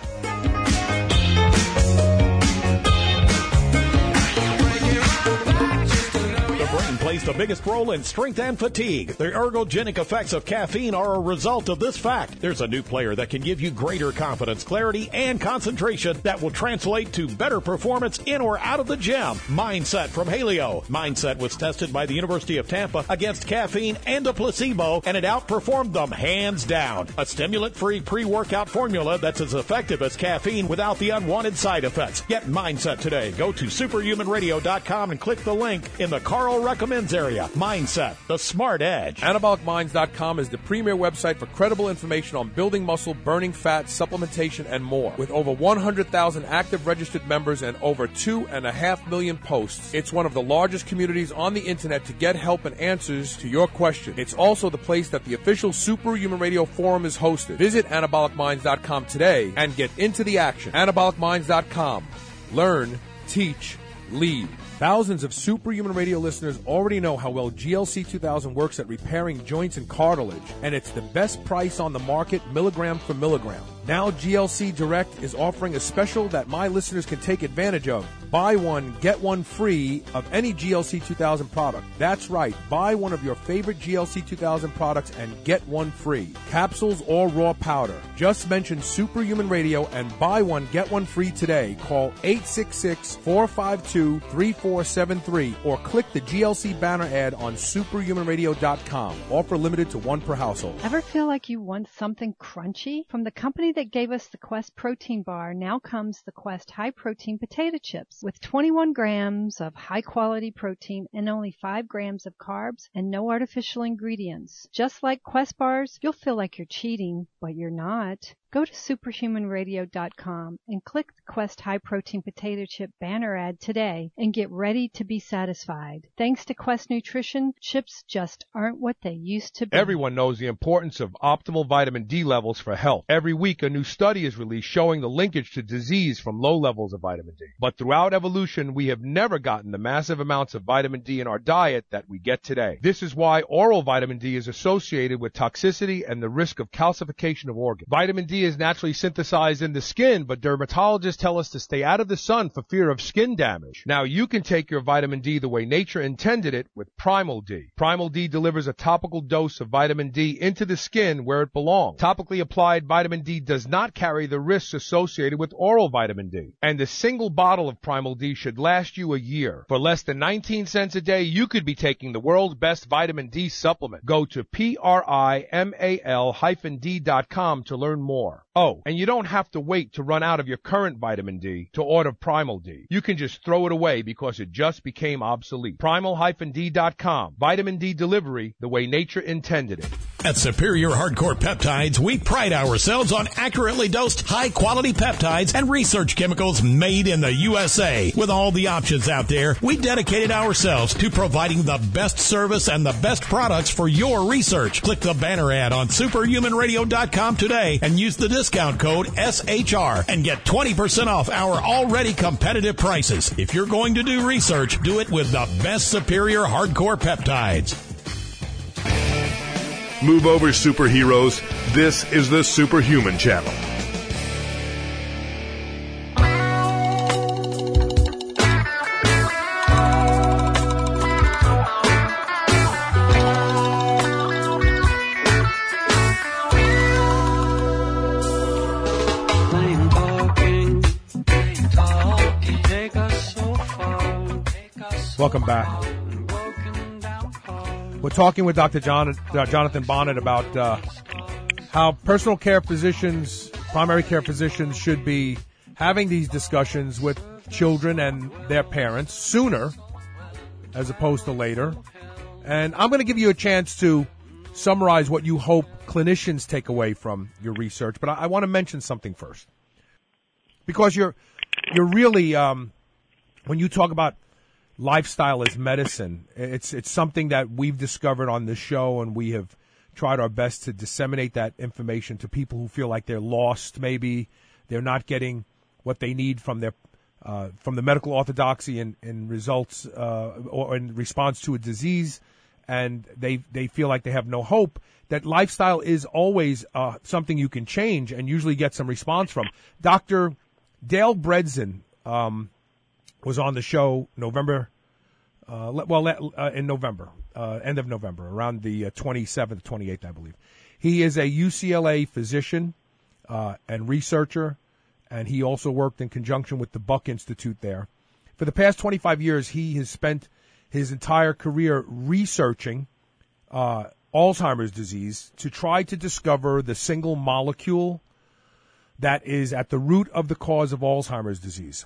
Brain plays the biggest role in strength and fatigue. The ergogenic effects of caffeine are a result of this fact. There's a new player that can give you greater confidence, clarity, and concentration that will translate to better performance in or out of the gym. Mindset from Haleo. Mindset was tested by the University of Tampa against caffeine and a placebo, and it outperformed them hands down. A stimulant-free pre-workout formula that's as effective as caffeine without the unwanted side effects. Get Mindset today. Go to superhuman radio dot com and click the link in the Carl Recommends area. Mindset, the smart edge. anabolic minds dot com is the premier website for credible information on building muscle, burning fat, supplementation, and more. With over one hundred thousand active registered members and over two and a half million posts, it's one of the largest communities on the internet to get help and answers to your questions. It's also the place that the official Superhuman Radio Forum is hosted. Visit anabolic minds dot com today and get into the action. anabolic minds dot com. Learn, teach, lead. Thousands of Superhuman Radio listeners already know how well G L C two thousand works at repairing joints and cartilage, and it's the best price on the market, milligram for milligram. Now G L C Direct is offering a special that my listeners can take advantage of. Buy one, get one free of any G L C two thousand product. That's right. Buy one of your favorite G L C two thousand products and get one free. Capsules or raw powder. Just mention Superhuman Radio and buy one, get one free today. Call eight six six, four five two, three four seven three or click the G L C banner ad on superhuman radio dot com. Offer limited to one per household. Ever feel like you want something crunchy? From the company that gave us the Quest protein bar, now comes the Quest high protein potato chips with twenty-one grams of high quality protein and only five grams of carbs and no artificial ingredients. Just like Quest bars, you'll feel like you're cheating, but you're not. Go to superhuman radio dot com and click the Quest High Protein Potato Chip banner ad today and get ready to be satisfied. Thanks to Quest Nutrition, chips just aren't what they used to be. Everyone knows the importance of optimal vitamin D levels for health. Every week, a new study is released showing the linkage to disease from low levels of vitamin D. But throughout evolution, we have never gotten the massive amounts of vitamin D in our diet that we get today. This is why oral vitamin D is associated with toxicity and the risk of calcification of organs. Vitamin D D is naturally synthesized in the skin, but dermatologists tell us to stay out of the sun for fear of skin damage. Now you can take your vitamin D the way nature intended it with Primal D. Primal D delivers a topical dose of vitamin D into the skin where it belongs. Topically applied vitamin D does not carry the risks associated with oral vitamin D. And a single bottle of Primal D should last you a year. For less than nineteen cents a day, you could be taking the world's best vitamin D supplement. Go to P R I M A L hyphen D dot com to learn more. Oh, and you don't have to wait to run out of your current vitamin D to order Primal D. You can just throw it away because it just became obsolete. Primal D dot com. Vitamin D delivery the way nature intended it. At Superior Hardcore Peptides, we pride ourselves on accurately dosed, high-quality peptides and research chemicals made in the U S A. With all the options out there, we dedicated ourselves to providing the best service and the best products for your research. Click the banner ad on superhuman radio dot com today and use the discount code S H R and get twenty percent off our already competitive prices. If you're going to do research, do it with the best Superior Hardcore Peptides. Move over, superheroes. This is the Superhuman Channel. Welcome back. We're talking with Doctor John, uh, Jonathan Bonnet about uh, how personal care physicians, primary care physicians should be having these discussions with children and their parents sooner as opposed to later. And I'm going to give you a chance to summarize what you hope clinicians take away from your research. But I, I want to mention something first. Because you're, you're really, um, when you talk about lifestyle as medicine, it's it's something that we've discovered on this show, and we have tried our best to disseminate that information to people who feel like they're lost. Maybe they're not getting what they need from their uh, from the medical orthodoxy in, in results uh, or in response to a disease, and they they feel like they have no hope. That lifestyle is always uh, something you can change and usually get some response from. Doctor Dale Bredesen um, was on the show November, uh, well, uh, in November, uh, end of November, around the uh, twenty-seventh, twenty-eighth, I believe. He is a U C L A physician uh, and researcher, and he also worked in conjunction with the Buck Institute there. For the past twenty-five years, he has spent his entire career researching uh, Alzheimer's disease to try to discover the single molecule that is at the root of the cause of Alzheimer's disease.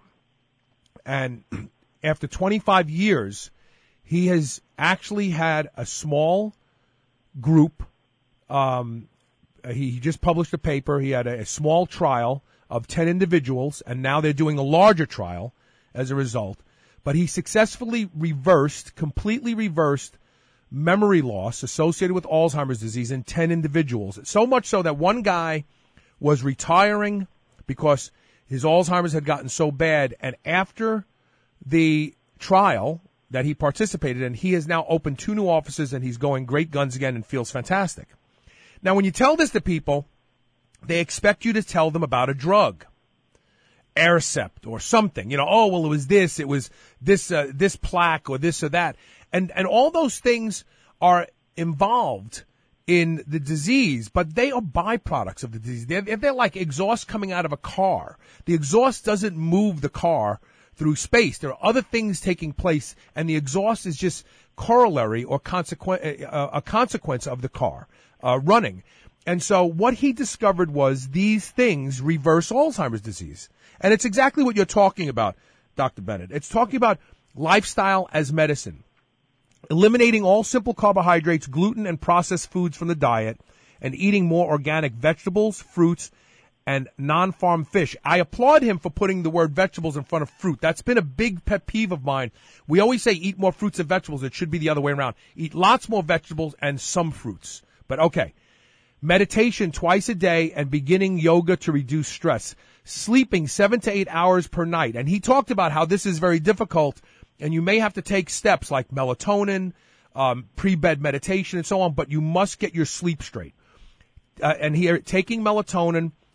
And after twenty-five years, he has actually had a small group. Um, he just published a paper. He had a, a small trial of ten individuals, and now they're doing a larger trial as a result. But he successfully reversed, completely reversed memory loss associated with Alzheimer's disease in ten individuals. So much so that one guy was retiring because his Alzheimer's had gotten so bad, and after the trial that he participated in, he has now opened two new offices, and he's going great guns again and feels fantastic. Now, when you tell this to people, they expect you to tell them about a drug, Aricept or something. You know, oh, well, it was this, it was this, uh, this plaque or this or that. And, and all those things are involved in the disease, but they are byproducts of the disease. They're, they're like exhaust coming out of a car. The exhaust doesn't move the car through space. There are other things taking place, and the exhaust is just corollary or consequent, uh, a consequence of the car uh, running. And so what he discovered was these things reverse Alzheimer's disease. And it's exactly what you're talking about, Doctor Bennett. It's talking about lifestyle as medicine. Eliminating all simple carbohydrates, gluten, and processed foods from the diet, and eating more organic vegetables, fruits, and non-farm fish. I applaud him for putting the word vegetables in front of fruit. That's been a big pet peeve of mine. We always say eat more fruits and vegetables. It should be the other way around. Eat lots more vegetables and some fruits. But okay. Meditation twice a day and beginning yoga to reduce stress. Sleeping seven to eight hours per night. And he talked about how this is very difficult, and you may have to take steps like melatonin, um, pre-bed meditation, and so on, but you must get your sleep straight. Uh, and here, taking melatonin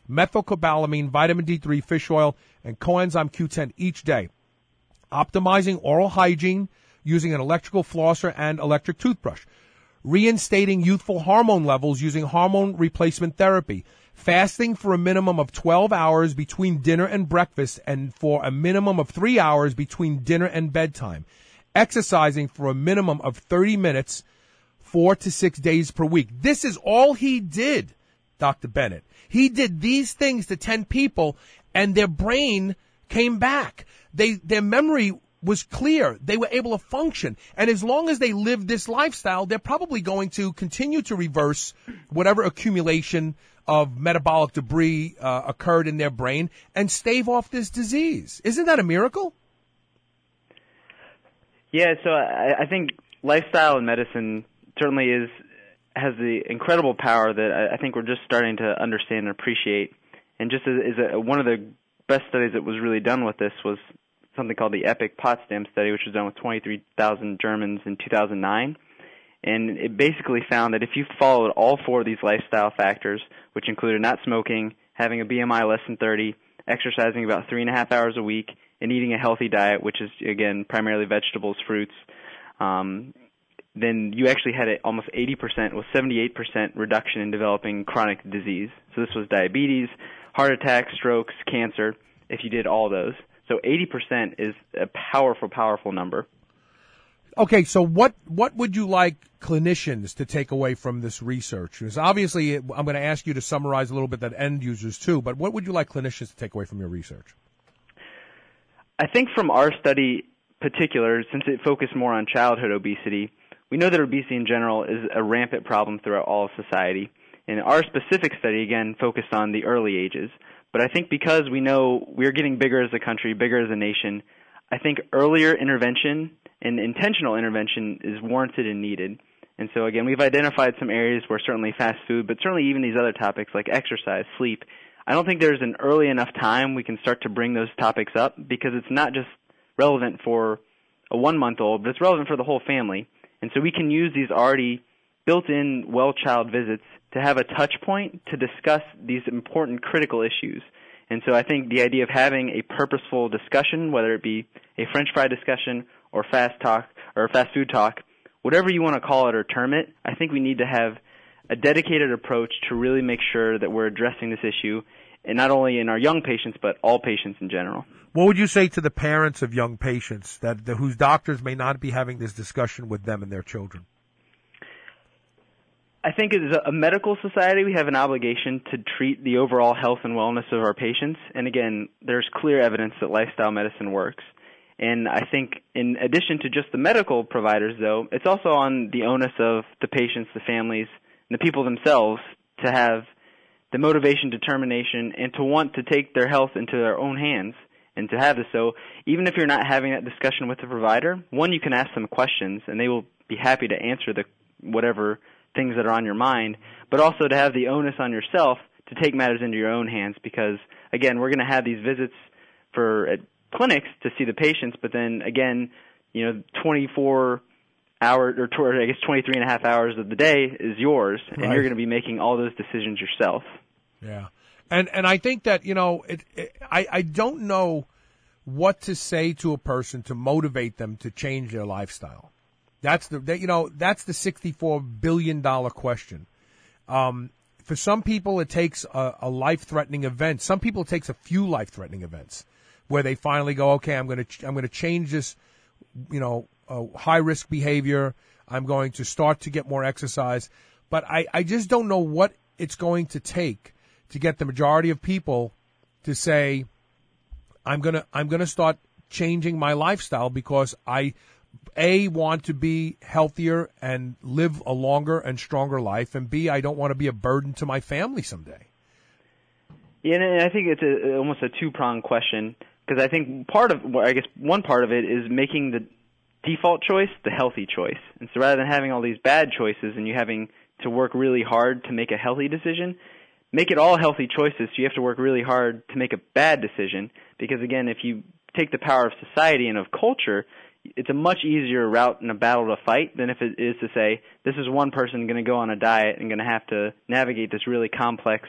methylcobalamin, vitamin D three, fish oil, and coenzyme Q ten each day. Optimizing oral hygiene using an electrical flosser and electric toothbrush. Reinstating youthful hormone levels using hormone replacement therapy. Fasting for a minimum of twelve hours between dinner and breakfast and for a minimum of three hours between dinner and bedtime. Exercising for a minimum of thirty minutes, four to six days per week. This is all he did, Doctor Bennett. He did these things to ten people, and their brain came back. They, their memory was clear. They were able to function. And as long as they live this lifestyle, they're probably going to continue to reverse whatever accumulation of metabolic debris uh, occurred in their brain and stave off this disease. Isn't that a miracle? Yeah, so I, I think lifestyle in medicine certainly is has the incredible power that I think we're just starting to understand and appreciate. And just as, as a, one of the best studies that was really done with this was something called the EPIC Potsdam study, which was done with twenty-three thousand Germans in two thousand nine. And it basically found that if you followed all four of these lifestyle factors, which included not smoking, having a B M I less than thirty, exercising about three and a half hours a week, and eating a healthy diet, which is, again, primarily vegetables, fruits, um, then you actually had a, almost eighty percent, with seventy-eight percent reduction in developing chronic disease. So this was diabetes, heart attack, strokes, cancer, if you did all those. So eighty percent is a powerful, powerful number. Okay, so what, what would you like clinicians to take away from this research? Because obviously I'm going to ask you to summarize a little bit that end users too, but what would you like clinicians to take away from your research? I think from our study particular, since it focused more on childhood obesity, we know that obesity in general is a rampant problem throughout all of society. And our specific study, again, focused on the early ages. But I think because we know we're getting bigger as a country, bigger as a nation, I think earlier intervention and intentional intervention is warranted and needed. And so, again, we've identified some areas where certainly fast food, but certainly even these other topics like exercise, sleep, I don't think there's an early enough time we can start to bring those topics up, because it's not just relevant for a one-month-old, but it's relevant for the whole family. And so we can use these already built-in well-child visits to have a touch point to discuss these important critical issues. And so I think the idea of having a purposeful discussion, whether it be a French fry discussion or fast talk or fast food talk, whatever you want to call it or term it, I think we need to have a dedicated approach to really make sure that we're addressing this issue, and not only in our young patients, but all patients in general. What would you say to the parents of young patients that the, whose doctors may not be having this discussion with them and their children? I think as a medical society, we have an obligation to treat the overall health and wellness of our patients. And again, there's clear evidence that lifestyle medicine works. And I think in addition to just the medical providers, though, it's also on the onus of the patients, the families, and the people themselves to have the motivation, determination, and to want to take their health into their own hands and to have this. So even if you're not having that discussion with the provider, one, you can ask them questions, and they will be happy to answer the whatever things that are on your mind, but also to have the onus on yourself to take matters into your own hands, because, again, we're going to have these visits for at clinics to see the patients, but then, again, you know, twenty-four hours, or I guess twenty-three and a half hours of the day is yours, and right. You're going to be making all those decisions yourself. Yeah. And and I think that, you know, it, it, I, I don't know what to say to a person to motivate them to change their lifestyle. That's the, that, you know, that's the sixty-four billion dollars question. Um, for some people, it takes a, a life-threatening event. Some people, it takes a few life-threatening events where they finally go, okay, I'm going to, I'm going to change this, you know, uh, high-risk behavior. I'm going to start to get more exercise. But I, I just don't know what it's going to take to get the majority of people to say, I'm going to, I'm going to start changing my lifestyle because I, A, want to be healthier and live a longer and stronger life, and B, I don't want to be a burden to my family someday. Yeah, and I think it's a, almost a two-pronged question, because I think part of, I guess one part of it is making the default choice the healthy choice. And so rather than having all these bad choices and you having to work really hard to make a healthy decision, make it all healthy choices, so you have to work really hard to make a bad decision, because, again, if you take the power of society and of culture, it's a much easier route in a battle to fight than if it is to say, this is one person going to go on a diet and going to have to navigate this really complex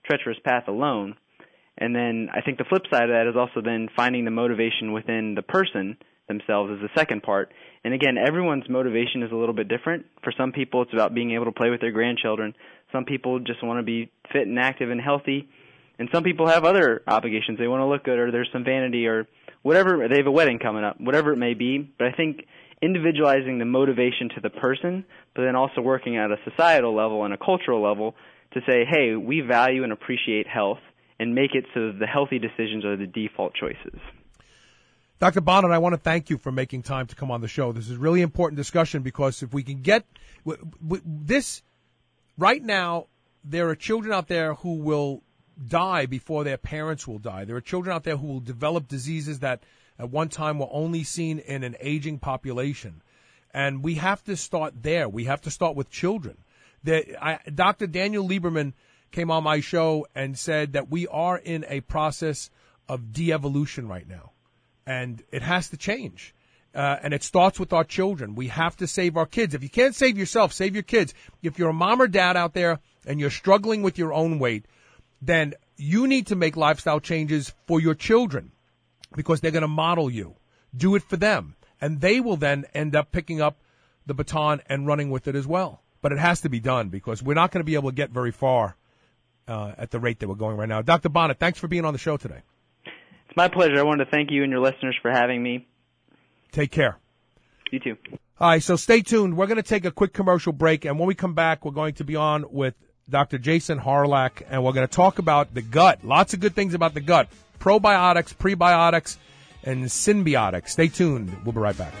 treacherous path alone. And then I think the flip side of that is also then finding the motivation within the person themselves is the second part. And again, everyone's motivation is a little bit different. For some people, it's about being able to play with their grandchildren. Some people just want to be fit and active and healthy. And some people have other obligations. They want to look good, or there's some vanity, or whatever. They have a wedding coming up, whatever it may be. But I think individualizing the motivation to the person, but then also working at a societal level and a cultural level to say, hey, we value and appreciate health, and make it so that the healthy decisions are the default choices. Doctor Bonnet, I want to thank you for making time to come on the show. This is really important discussion, because if we can get w- w- this right now, there are children out there who will die before their parents will die. There are children out there who will develop diseases that at one time were only seen in an aging population. And we have to start there. We have to start with children. The, I, Doctor Daniel Lieberman came on my show and said that we are in a process of de-evolution right now. And it has to change. Uh, and it starts with our children. We have to save our kids. If you can't save yourself, save your kids. If you're a mom or dad out there and you're struggling with your own weight, then you need to make lifestyle changes for your children, because they're going to model you. Do it for them. And they will then end up picking up the baton and running with it as well. But it has to be done, because we're not going to be able to get very far uh, at the rate that we're going right now. Doctor Bonnet, thanks for being on the show today. It's my pleasure. I wanted to thank you and your listeners for having me. Take care. You too. All right, so stay tuned. We're going to take a quick commercial break, and when we come back, we're going to be on with Doctor Jason Harlach, and we're going to talk about the gut. Lots of good things about the gut. Probiotics, prebiotics, and symbiotics. Stay tuned. We'll be right back.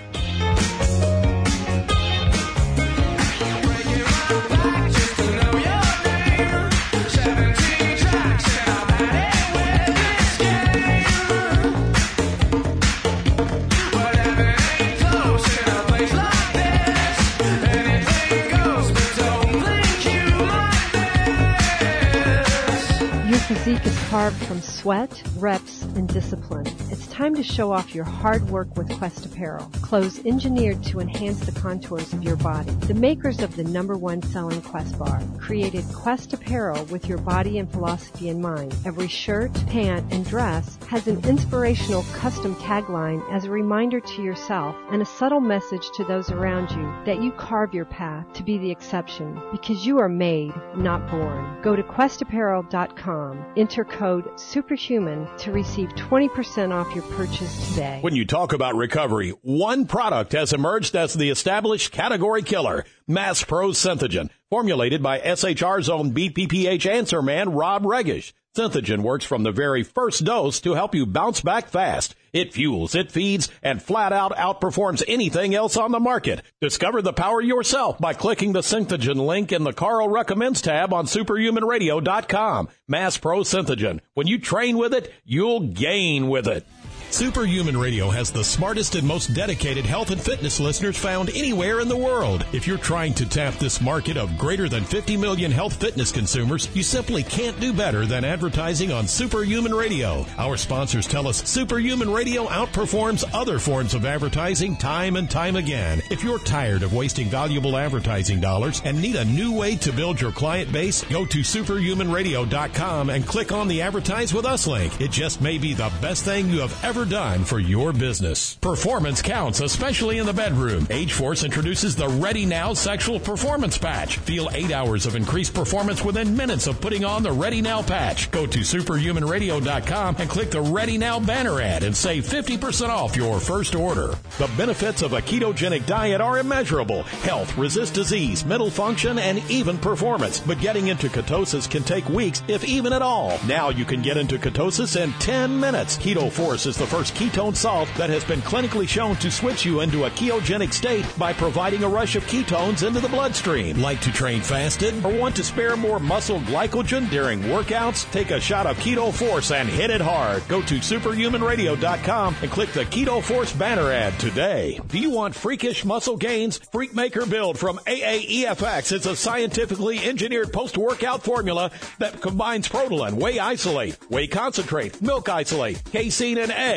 Physique is carved from sweat, reps, and discipline. It's time to show off your hard work with Quest Apparel. Clothes engineered to enhance the contours of your body. The makers of the number one selling Quest bar created Quest Apparel with your body and philosophy in mind. Every shirt, pant, and dress has an inspirational custom tagline as a reminder to yourself and a subtle message to those around you that you carve your path to be the exception, because you are made, not born. Go to quest apparel dot com. Enter code SUPERHUMAN to receive twenty percent off your purchase today. When you talk about recovery, one product has emerged as the established category killer, Mass Pro Synthogen, formulated by S H R's own B P P H answer man, Rob Regish. Synthogen works from the very first dose to help you bounce back fast. It fuels, it feeds, and flat out outperforms anything else on the market. Discover the power yourself by clicking the Synthogen link in the Carl Recommends tab on superhuman radio dot com. Mass Pro Synthogen. When you train with it, you'll gain with it. Superhuman Radio has the smartest and most dedicated health and fitness listeners found anywhere in the world. If you're trying to tap this market of greater than fifty million health fitness consumers, you simply can't do better than advertising on Superhuman Radio. Our sponsors tell us Superhuman Radio outperforms other forms of advertising time and time again. If you're tired of wasting valuable advertising dollars and need a new way to build your client base, go to superhuman radio dot com and click on the Advertise With Us link. It just may be the best thing you have ever done for your business. Performance counts, especially in the bedroom. Age Force introduces the Ready Now Sexual Performance Patch. Feel eight hours of increased performance within minutes of putting on the Ready Now patch. Go to superhuman radio dot com and click the Ready Now banner ad and save fifty percent off your first order. The benefits of a ketogenic diet are immeasurable. Health, resist disease, mental function, and even performance. But getting into ketosis can take weeks, if even at all. Now you can get into ketosis in ten minutes. Keto Force is the first ketone salt that has been clinically shown to switch you into a ketogenic state by providing a rush of ketones into the bloodstream. Like to train fasted or want to spare more muscle glycogen during workouts? Take a shot of Keto Force and hit it hard. Go to superhuman radio dot com and click the Keto Force banner ad today. Do you want freakish muscle gains? Freakmaker Build from A A E F X is a scientifically engineered post-workout formula that combines Protolan, Whey Isolate, Whey Concentrate, Milk Isolate, casein, and egg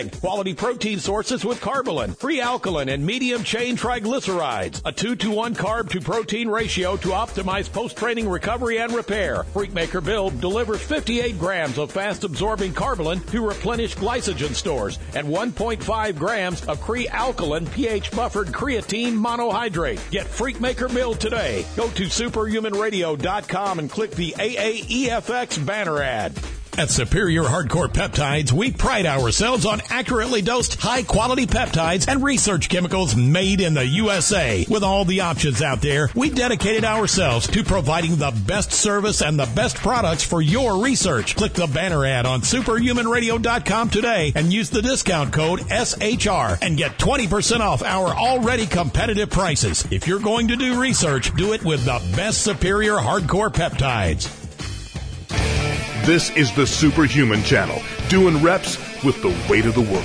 Find quality protein sources with Carbolin, free alkaline, and medium-chain triglycerides. A two to one carb to protein ratio to optimize post-training recovery and repair. Freakmaker Build delivers fifty-eight grams of fast-absorbing Carbolin to replenish glycogen stores and one point five grams of Cre-Alkaline pH-buffered creatine monohydrate. Get Freakmaker Build today. Go to superhuman radio dot com and click the A A E F X banner ad. At Superior Hardcore Peptides, we pride ourselves on accurately dosed, high-quality peptides and research chemicals made in the U S A. With all the options out there, we dedicated ourselves to providing the best service and the best products for your research. Click the banner ad on superhuman radio dot com today and use the discount code S H R and get twenty percent off our already competitive prices. If you're going to do research, do it with the best Superior Hardcore Peptides. This is the Superhuman Channel, doing reps with the weight of the world.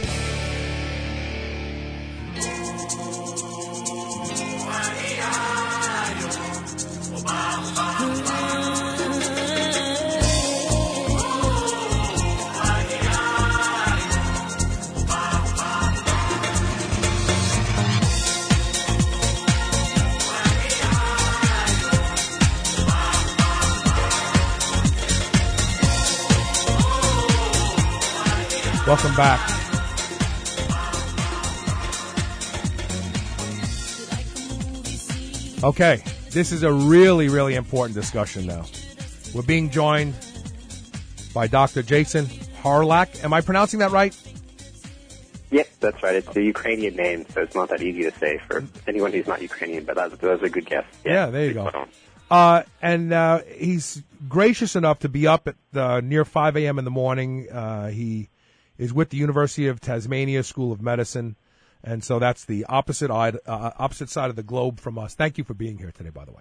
Welcome back. Okay, this is a really, really important discussion now. We're being joined by Doctor Jason Harlak. Am I pronouncing that right? Yep, that's right. It's a Ukrainian name, so it's not that easy to say for anyone who's not Ukrainian, but that was a good guess. Yeah, yeah there you go. Uh, and uh, he's gracious enough to be up at uh, near five a.m. in the morning. Uh, he is with the University of Tasmania School of Medicine, and so that's the opposite side, uh, opposite side of the globe from us. Thank you for being here today, by the way.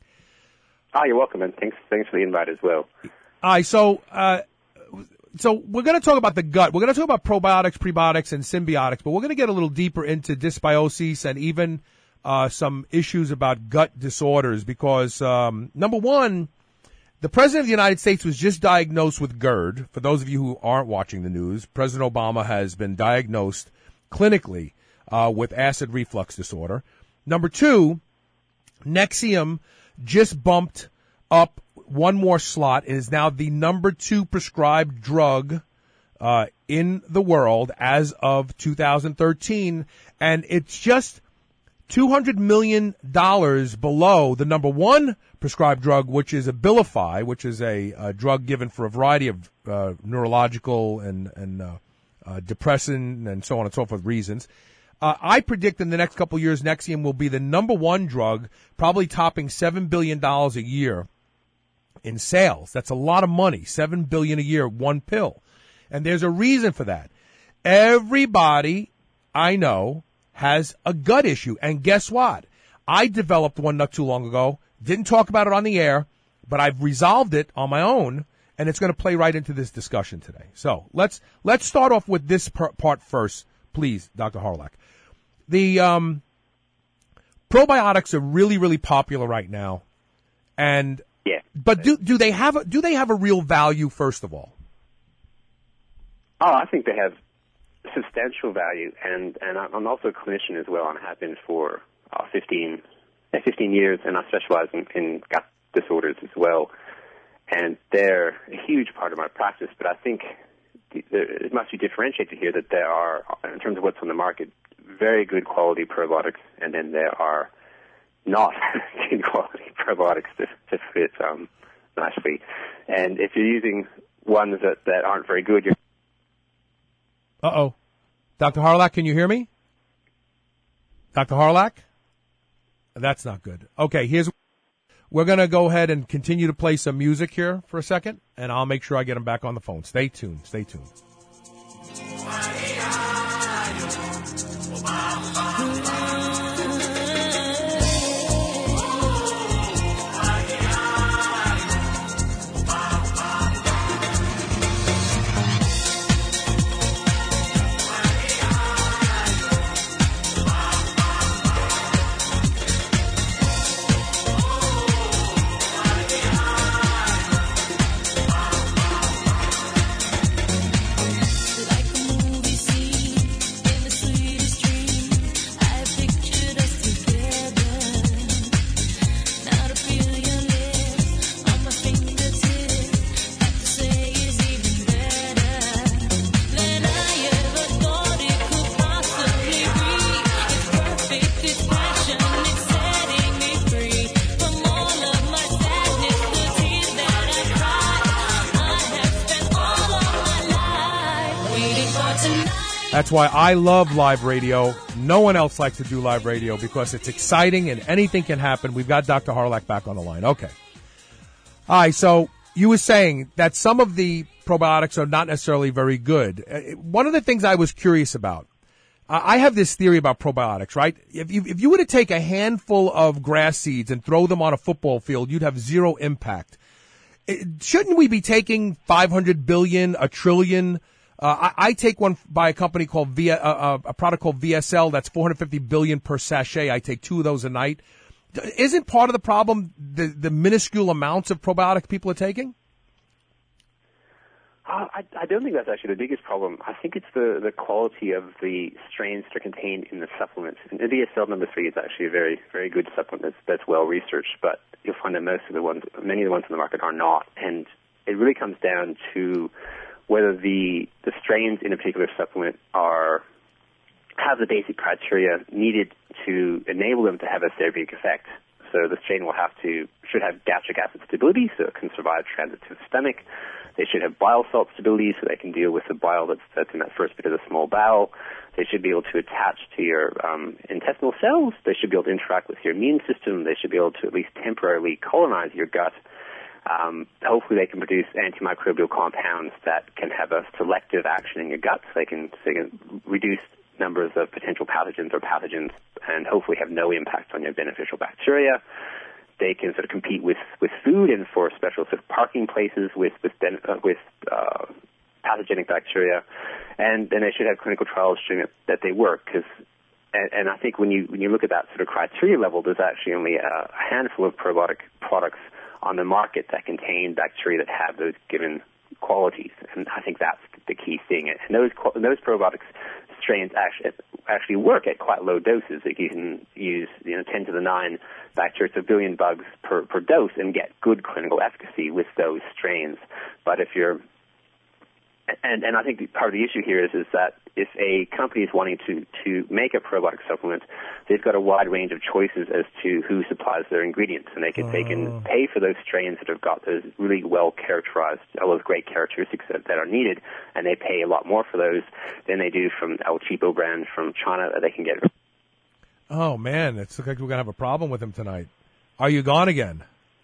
Ah, you're welcome, and thanks, thanks for the invite as well. All right, so, uh, so we're going to talk about the gut. We're going to talk about probiotics, prebiotics, and symbiotics, but we're going to get a little deeper into dysbiosis and even uh, some issues about gut disorders because, um, number one, the President of the United States was just diagnosed with GERD. For those of you who aren't watching the news, President Obama has been diagnosed clinically uh, with acid reflux disorder. Number two, Nexium just bumped up one more slot and is now the number two prescribed drug uh, in the world as of two thousand thirteen. And it's just two hundred million dollars below the number one prescribed drug, which is Abilify, which is a, a drug given for a variety of uh, neurological and, and uh, uh, depressant and so on and so forth reasons. Uh, I predict in the next couple of years, Nexium will be the number one drug, probably topping seven billion dollars a year in sales. That's a lot of money, seven billion dollars a year, one pill. And there's a reason for that. Everybody I know has a gut issue. And guess what? I developed one not too long ago. Didn't talk about it on the air, but I've resolved it on my own, and it's going to play right into this discussion today. So let's let's start off with this part first, please, Doctor Harlak. The um, probiotics are really, really popular right now, and yeah. But do do they have a, do they have a real value? First of all, oh, I think they have substantial value, and, and I'm also a clinician as well, and I have been for uh, fifteen, fifteen years, and I specialize in, in gut disorders as well. And they're a huge part of my practice, but I think it must be differentiated here that there are, in terms of what's on the market, very good quality probiotics, and then there are not good quality probiotics to, to fit um, nicely. And if you're using ones that, that aren't very good, you're Uh-oh. Doctor Harlak, can you hear me? Doctor Harlak? That's not good. Okay, here's... We're going to go ahead and continue to play some music here for a second, and I'll make sure I get him back on the phone. Stay tuned. Stay tuned. Like a movie That's why I love live radio. No one else likes to do live radio because it's exciting and anything can happen. We've got Doctor Harlech back on the line. Okay. All right, so you were saying that some of the probiotics are not necessarily very good. One of the things I was curious about, I have this theory about probiotics, right? If you, if you were to take a handful of grass seeds and throw them on a football field, you'd have zero impact. Shouldn't we be taking five hundred billion, a trillion? Uh, I, I take one by a company called v, uh, uh, a product called V S L that's four hundred fifty billion per sachet. I take two of those a night. Isn't part of the problem the, the minuscule amounts of probiotic people are taking? Uh, I, I don't think that's actually the biggest problem. I think it's the, the quality of the strains that are contained in the supplements. And V S L number three is actually a very, very good supplement that's, that's well researched, but you'll find that most of the ones, many of the ones on the market are not. And it really comes down to whether the the strains in a particular supplement are have the basic criteria needed to enable them to have a therapeutic effect. So the strain will have to should have gastric acid stability, so it can survive transit to the stomach. They should have bile salt stability, so they can deal with the bile that's, that's in that first bit of the small bowel. They should be able to attach to your um, intestinal cells. They should be able to interact with your immune system. They should be able to at least temporarily colonize your gut. Um, hopefully they can produce antimicrobial compounds that can have a selective action in your gut, so they can, so they can reduce numbers of potential pathogens or pathogens and hopefully have no impact on your beneficial bacteria. They can sort of compete with, with food and for special sort of parking places with with, uh, with uh, pathogenic bacteria, and then they should have clinical trials showing that, that they work. Because, and, and I think when you when you look at that sort of criteria level, there's actually only a handful of probiotic products on the market that contain bacteria that have those given qualities, and I think that's the key thing. And those those probiotics strains actually actually work at quite low doses. Like you can use you know ten to the nine bacteria, so a billion bugs per per dose, and get good clinical efficacy with those strains. But if you're And, and I think part of the issue here is, is that if a company is wanting to, to make a probiotic supplement, they've got a wide range of choices as to who supplies their ingredients. And they can, oh. they can pay for those strains that have got those really well-characterized, all those great characteristics that, that are needed, and they pay a lot more for those than they do from El Cheapo brand from China that they can get. Oh, man, it looks like we're going to have a problem with him tonight. Are you gone again?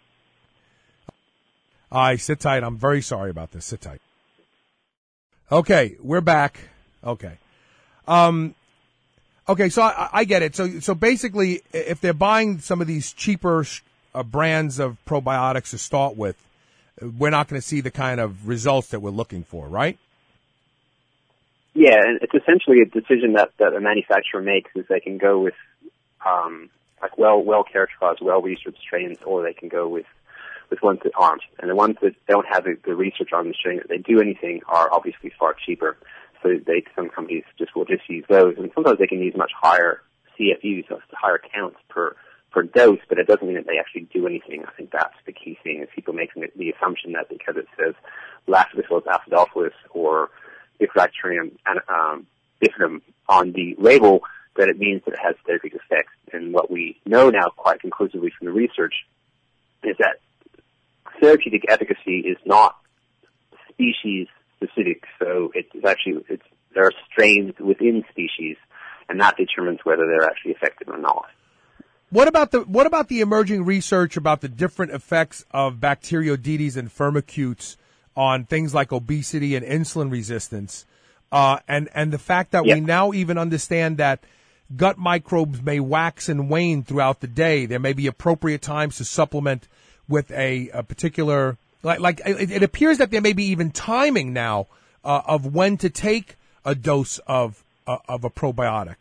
All right, sit tight. I'm very sorry about this. Sit tight. Okay, we're back. Okay. Um, okay, so I, I get it. So so basically, if they're buying some of these cheaper uh, brands of probiotics to start with, we're not going to see the kind of results that we're looking for, right? Yeah, and it's essentially a decision that, that a manufacturer makes, is they can go with um, like well well characterized, well researched strains, or they can go with with ones that aren't. And the ones that don't have the, the research on them showing that they do anything are obviously far cheaper. So they, some companies just will just use those. And sometimes they can use much higher C F Us, so higher counts per, per dose, but it doesn't mean that they actually do anything. I think that's the key thing, is people making the, the assumption that because it says Lactobacillus acidophilus or Bifidobacterium um, bifidum on the label, that it means that it has therapeutic effects. And what we know now quite conclusively from the research is that therapeutic efficacy is not species specific, so it's actually it's there are strains within species, and that determines whether they're actually effective or not. What about the what about the emerging research about the different effects of Bacteroidetes and Firmicutes on things like obesity and insulin resistance, uh, and and the fact that yep. we now even understand that gut microbes may wax and wane throughout the day. There may be appropriate times to supplement with a, a particular, like, like it, it appears that there may be even timing now uh, of when to take a dose of uh, of a probiotic.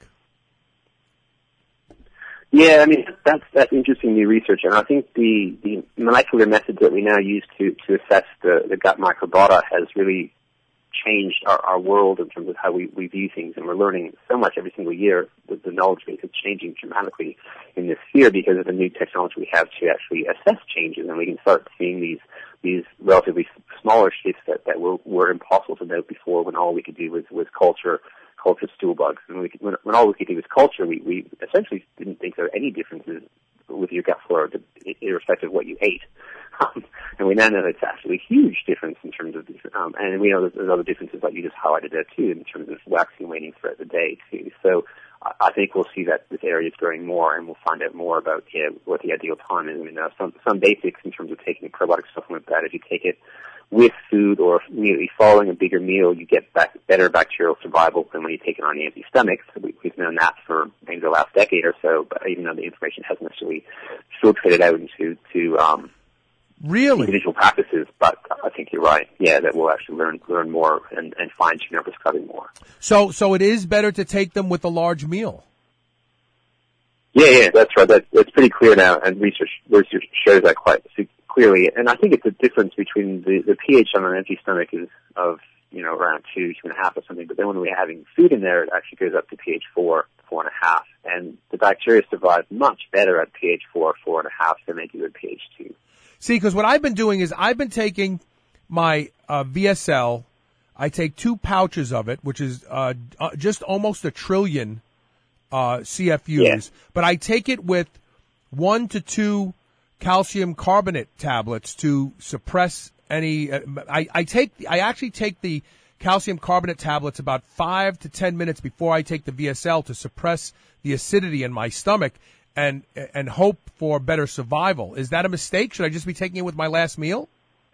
Yeah, I mean, that's that's interesting new research, and I think the, the molecular methods that we now use to, to assess the, the gut microbiota has really changed our, our world in terms of how we, we view things, and we're learning so much every single year that the knowledge base is changing dramatically in this sphere because of the new technology we have to actually assess changes, and we can start seeing these these relatively smaller shifts that, that were, were impossible to note before, when all we could do was, was culture culture stool bugs. And we could, when, when all we could do was culture, we, we essentially didn't think there were any differences with your gut flora, irrespective of what you ate. Um, and we now know it's actually a huge difference in terms of, um, and we know there's, there's other differences like you just highlighted there too, in terms of waxing and waning throughout the day too. So I think we'll see that this area is growing more, and we'll find out more about yeah, what the ideal time is. I mean, there are some, some basics in terms of taking a probiotic supplement that if you take it with food or immediately following a bigger meal, you get back better bacterial survival than when you take it on an empty stomach. So we, we've known that for maybe the last decade or so, but even though the information hasn't necessarily filtered out into to, um, Really? individual practices, but I think you're right. Yeah, that we'll actually learn learn more and, and fine tune our prescribing more. So, so it is better to take them with a large meal. Yeah, yeah, that's right. That, that's pretty clear now, and research research shows that quite clearly. And I think it's a difference between the the pH on an empty stomach is of you know around two, two and a half or something. But then when we're having food in there, it actually goes up to pH four, four and a half, and the bacteria survive much better at pH four, four and a half than they do at pH two. See, because what I've been doing is I've been taking my uh, V S L. I take two pouches of it, which is uh, uh, just almost a trillion uh, C F Us. Yeah. But I take it with one to two calcium carbonate tablets to suppress any. Uh, I, I take. I actually take the calcium carbonate tablets about five to ten minutes before I take the V S L to suppress the acidity in my stomach and and hope for better survival. Is that a mistake? Should I just be taking it with my last meal?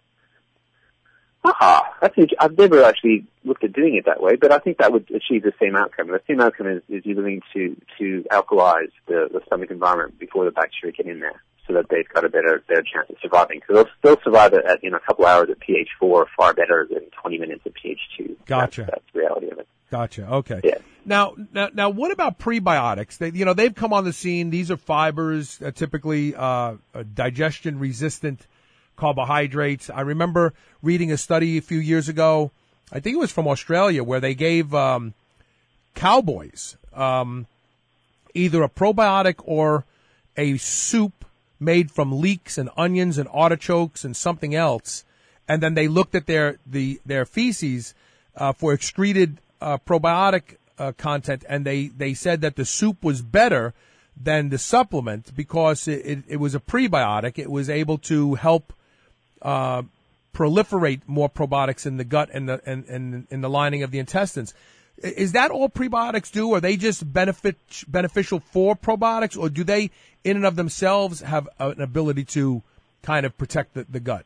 Ah, I think I've never actually looked at doing it that way, but I think that would achieve the same outcome. The same outcome is, is you're looking to to alkalize the, the stomach environment before the bacteria get in there, so that they've got a better better chance of surviving. So they'll still survive at in a couple hours at pH four, far better than twenty minutes at pH two. Gotcha. That's, that's the reality of it. Gotcha. Okay. Yeah. Now, now, now, what about prebiotics? They, you know, they've come on the scene. These are fibers, uh, typically uh, uh, digestion-resistant carbohydrates. I remember reading a study a few years ago. I think it was from Australia, where they gave um, cowboys um, either a probiotic or a soup made from leeks and onions and artichokes and something else, and then they looked at their the their feces uh, for excreted uh, probiotic uh, content, and they, they said that the soup was better than the supplement because it, it, it was a prebiotic. It was able to help uh, proliferate more probiotics in the gut and the and, and in the lining of the intestines. Is that all prebiotics do? Are they just benefit beneficial for probiotics, or do they, in and of themselves, have an ability to kind of protect the, the gut?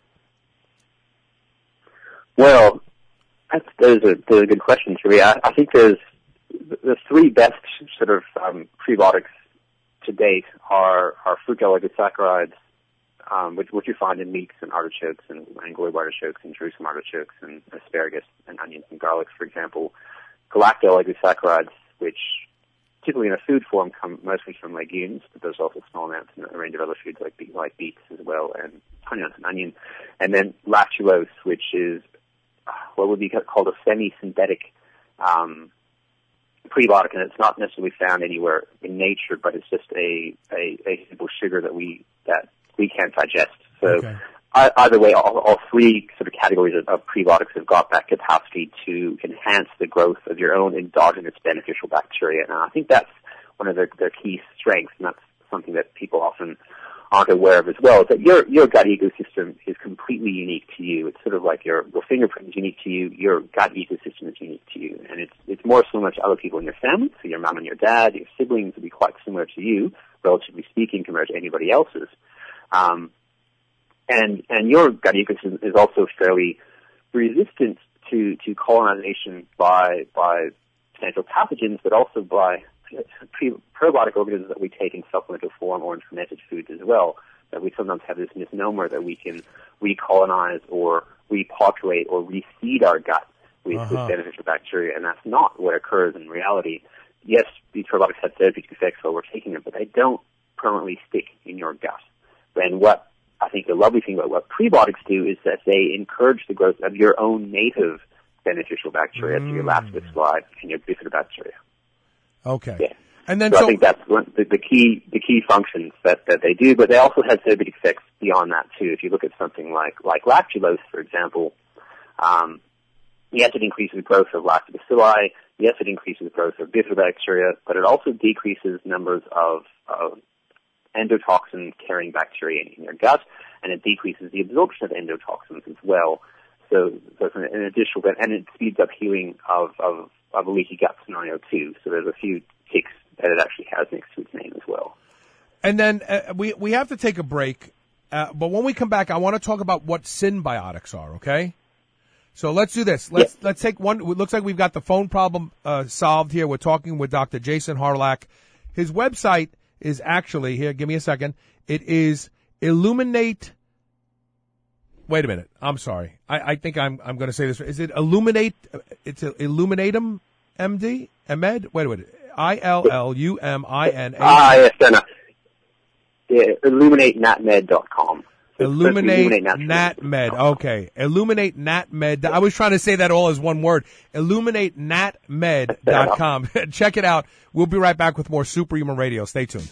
Well, that's, those are those are good questions for me. I, I think there's the three best sort of um, prebiotics to date are are fructose oligosaccharides, um, which, which you find in leeks and artichokes and Angora artichokes and Jerusalem artichokes and asparagus and onions and garlics, for example. Galacto-oligosaccharides, which typically in a food form come mostly from legumes, but there's also small amounts in a range of other foods like, be- like beets as well, and onions and onion. And then lactulose, which is what would be called a semi-synthetic um, prebiotic, and it's not necessarily found anywhere in nature, but it's just a, a, a simple sugar that we that we can't digest. So okay. I, either way, all, all three sort of categories of, of prebiotics have got that capacity to enhance the growth of your own endogenous beneficial bacteria, and I think that's one of their, their key strengths, and that's something that people often aren't aware of as well, is that your your gut ecosystem is completely unique to you. It's sort of like your, your fingerprint is unique to you, your gut ecosystem is unique to you, and it's it's more similar to other people in your family, so your mom and your dad, your siblings will be quite similar to you, relatively speaking, compared to anybody else's. Um, and and your gut ecosystem is also fairly resistant to, to colonization by by potential pathogens, but also by Pre- probiotic organisms that we take in supplemental form or in fermented foods as well, that we sometimes have this misnomer that we can recolonize or repopulate or reseed our gut with, uh-huh. with beneficial bacteria, and that's not what occurs in reality. Yes, these probiotics have therapeutic effects while we're taking them, but they don't permanently stick in your gut. And what I think the lovely thing about what prebiotics do is that they encourage the growth of your own native beneficial bacteria, mm. so your lactobacilli and your bifidobacteria. Okay. Yeah. And then so, so I think that's one, the, the key the key functions that, that they do, but they also have therapeutic effects beyond that too. If you look at something like like lactulose, for example, um, yes, it increases the growth of lactobacilli. Yes, it increases the growth of bifidobacteria, but it also decreases numbers of, of endotoxin-carrying bacteria in your gut, and it decreases the absorption of endotoxins as well. So, so it's an, an additional benefit, and it speeds up healing of, of, of a leaky gut scenario too. So there's a few ticks that it actually has next to its name as well. And then uh, we we have to take a break, uh, but when we come back, I want to talk about what symbiotics are. Okay, so let's do this. Let's yeah. let's take one. It looks like we've got the phone problem uh, solved here. We're talking with Doctor Jason Harlach. His website is actually here. Give me a second. It is Illuminate. Wait a minute. I'm sorry. I, I think I'm I'm going to say this. Is it Illuminate? It's Illuminatum M D? Emed? Wait a minute. I L L U M I N A. Ah, yes, no, no. Yeah, illuminate nat med dot com. Illuminate NatMed. Okay. Illuminate NatMed. I was trying to say that all as one word. Illuminate nat med dot com. Check it out. We'll be right back with more Superhuman Radio. Stay tuned.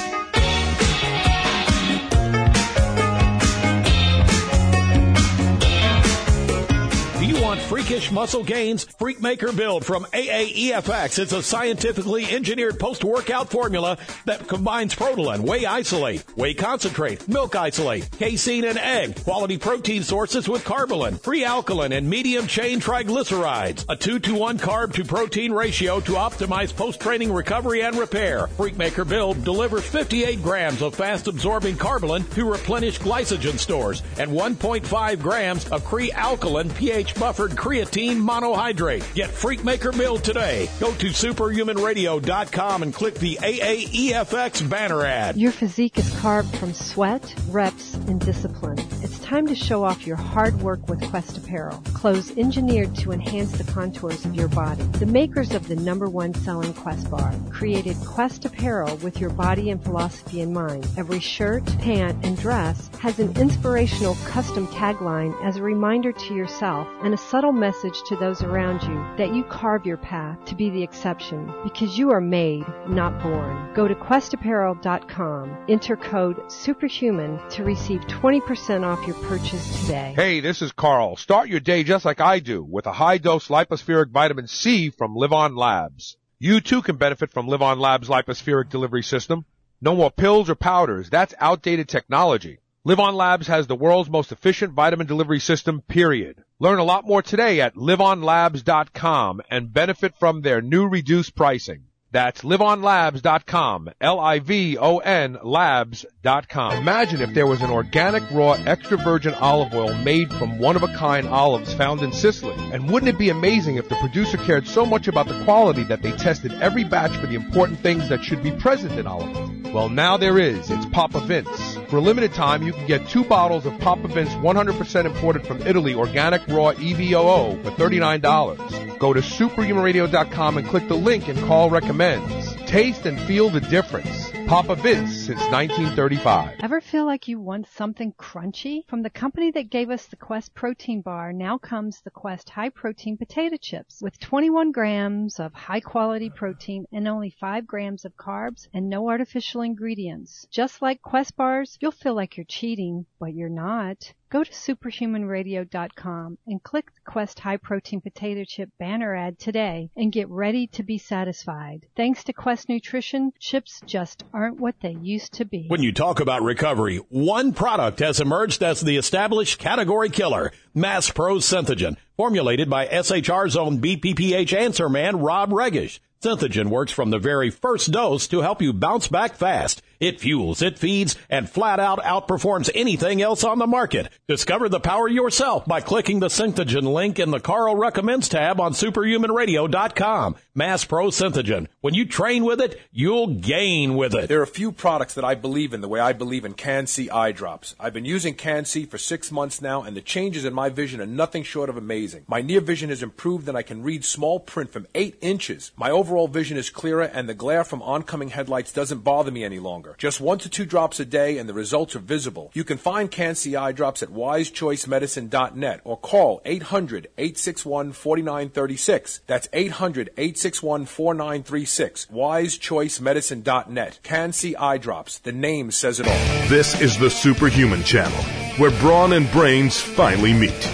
Freakish muscle gains? Freakmaker Build from A A E F X. It's a scientifically engineered post-workout formula that combines Protolan, whey isolate, whey concentrate, milk isolate, casein, and egg, quality protein sources with carbolin, free alkaline, and medium-chain triglycerides. A two to one carb-to-protein ratio to optimize post-training recovery and repair. Freakmaker Build delivers fifty-eight grams of fast-absorbing carbolin to replenish glycogen stores and one point five grams of Cre-Alkaline pH-buffered creatine monohydrate. Get Freakmaker Build today. Go to superhuman radio dot com and click the A A E F X banner ad. Your physique is carved from sweat, reps, and discipline. It's time to show off your hard work with Quest Apparel. Clothes engineered to enhance the contours of your body. The makers of the number one selling Quest bar created Quest Apparel with your body and philosophy in mind. Every shirt, pant, and dress has an inspirational custom tagline as a reminder to yourself and a subtle message to those around you that you carve your path to be the exception because you are made, not born. Go to quest apparel dot com, enter code SUPERHUMAN to receive twenty percent off your purchase today. Hey, this is Carl. Start your day just like I do with a high-dose lipospheric vitamin C from Live On Labs. You too can benefit from Live On Labs' lipospheric delivery system. No more pills or powders. That's outdated technology. Live On Labs has the world's most efficient vitamin delivery system, period. Learn a lot more today at live on labs dot com and benefit from their new reduced pricing. That's live on labs dot com, L I V O N labs dot com. Imagine if there was an organic, raw, extra virgin olive oil made from one-of-a-kind olives found in Sicily. And wouldn't it be amazing if the producer cared so much about the quality that they tested every batch for the important things that should be present in olive oil? Well, now there is. It's Papa Vince. For a limited time, you can get two bottles of Papa Vince one hundred percent imported from Italy organic raw E V O O for thirty-nine dollars. Go to superhuman radio dot com and click the link and call recommends. Taste and feel the difference. Papa Vince since nineteen thirty-five. Ever feel like you want something crunchy? From the company that gave us the Quest protein bar, now comes the Quest high protein potato chips with twenty-one grams of high quality protein and only five grams of carbs and no artificial ingredients. Just like Quest bars, you'll feel like you're cheating, but you're not. Go to superhuman radio dot com and click the Quest High Protein Potato Chip banner ad today and get ready to be satisfied. Thanks to Quest Nutrition, chips just aren't what they used to be. When you talk about recovery, one product has emerged as the established category killer, Mass Pro Synthogen, formulated by S H R's own B P P H answer man, Rob Regish. Synthogen works from the very first dose to help you bounce back fast. It fuels, it feeds, and flat out outperforms anything else on the market. Discover the power yourself by clicking the Synthogen link in the Carl Recommends tab on superhuman radio dot com. Mass Pro Synthogen. When you train with it, you'll gain with it. There are a few products that I believe in the way I believe in Can-C eye drops. I've been using Can-C for six months now, and the changes in my vision are nothing short of amazing. My near vision has improved, and I can read small print from eight inches. My overall vision is clearer, and the glare from oncoming headlights doesn't bother me any longer. Just one to two drops a day, and the results are visible. You can find Can-C eye drops at wise choice medicine dot net or call eight hundred, eight six one, four nine three six. That's eight hundred, eight six one, four nine three six. wise choice medicine dot net. Can-C eye drops. The name says it all. This is the Superhuman Channel, where brawn and brains finally meet.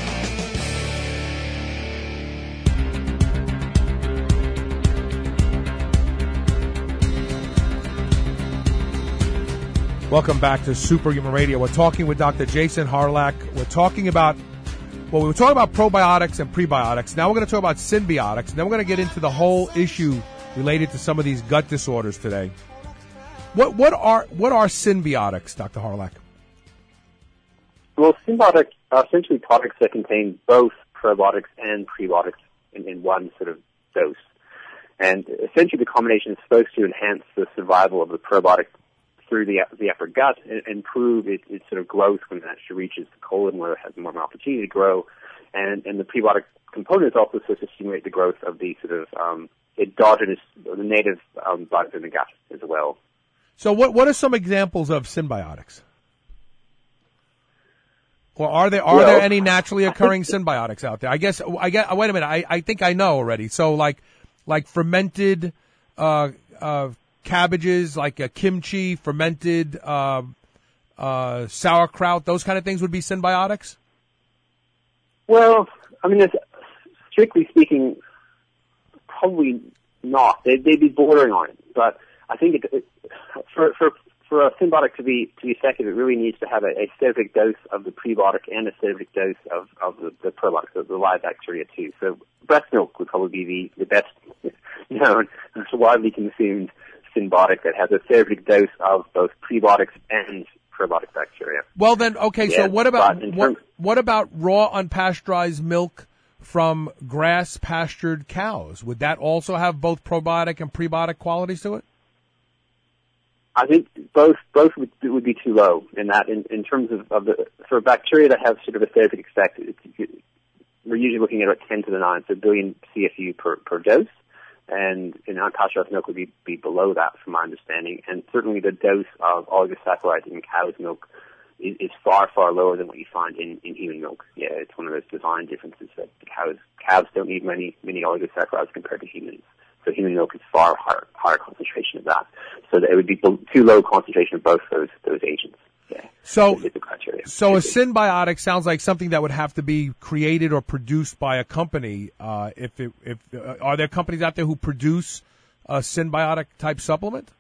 Welcome back to Superhuman Radio. We're talking with Doctor Jason Harlach. We're talking about, well, we were talking about probiotics and prebiotics. Now we're going to talk about symbiotics. And then we're going to get into the whole issue related to some of these gut disorders today. What what are what are symbiotics, Doctor Harlach? Well, symbiotics are essentially products that contain both probiotics and prebiotics in, in one sort of dose. And essentially the combination is supposed to enhance the survival of the probiotic through the the upper gut and improve its, its sort of growth when it actually reaches the colon where it has more of an opportunity to grow. And, and the prebiotic component is also supposed to stimulate the growth of the sort of um, endogenous, or the native um, bugs in the gut as well. So what what are some examples of symbiotics? Or are there are well, there any naturally occurring symbiotics out there? I guess I get. Wait a minute. I, I think I know already. So like like fermented uh, uh, cabbages, like a kimchi, fermented uh, uh, sauerkraut, those kind of things would be symbiotics? Well, I mean, it's, strictly speaking, probably not. They'd, they'd be bordering on it. But I think it, it, for, for for a symbiotic to be to be effective, it really needs to have a, a therapeutic dose of the prebiotic and a therapeutic dose of, of the, the probiotic, the, the live bacteria too. So breast milk would probably be the, the best known, widely consumed symbiotic that has a therapeutic dose of both prebiotics and probiotic bacteria. Well then, okay, yeah, so what about terms, what, what about raw unpasteurized milk from grass pastured cows? Would that also have both probiotic and prebiotic qualities to it? I think both both would, would be too low in that. In, in terms of, of the for bacteria that have sort of a therapeutic effect, it's, we're usually looking at about ten to the nine, so a billion C F U per, per dose. And in unpasteurized milk would be, be below that, from my understanding. And certainly the dose of oligosaccharides in cow's milk is, is far, far lower than what you find in, in human milk. Yeah, it's one of those design differences that the cows calves don't need many many oligosaccharides compared to humans. So human milk is far higher, higher concentration of that. So that it would be too low concentration of both those those agents. Yeah. So, the criteria. so a symbiotic sounds like something that would have to be created or produced by a company. Uh, if it, if uh, are there companies out there who produce a symbiotic type supplement?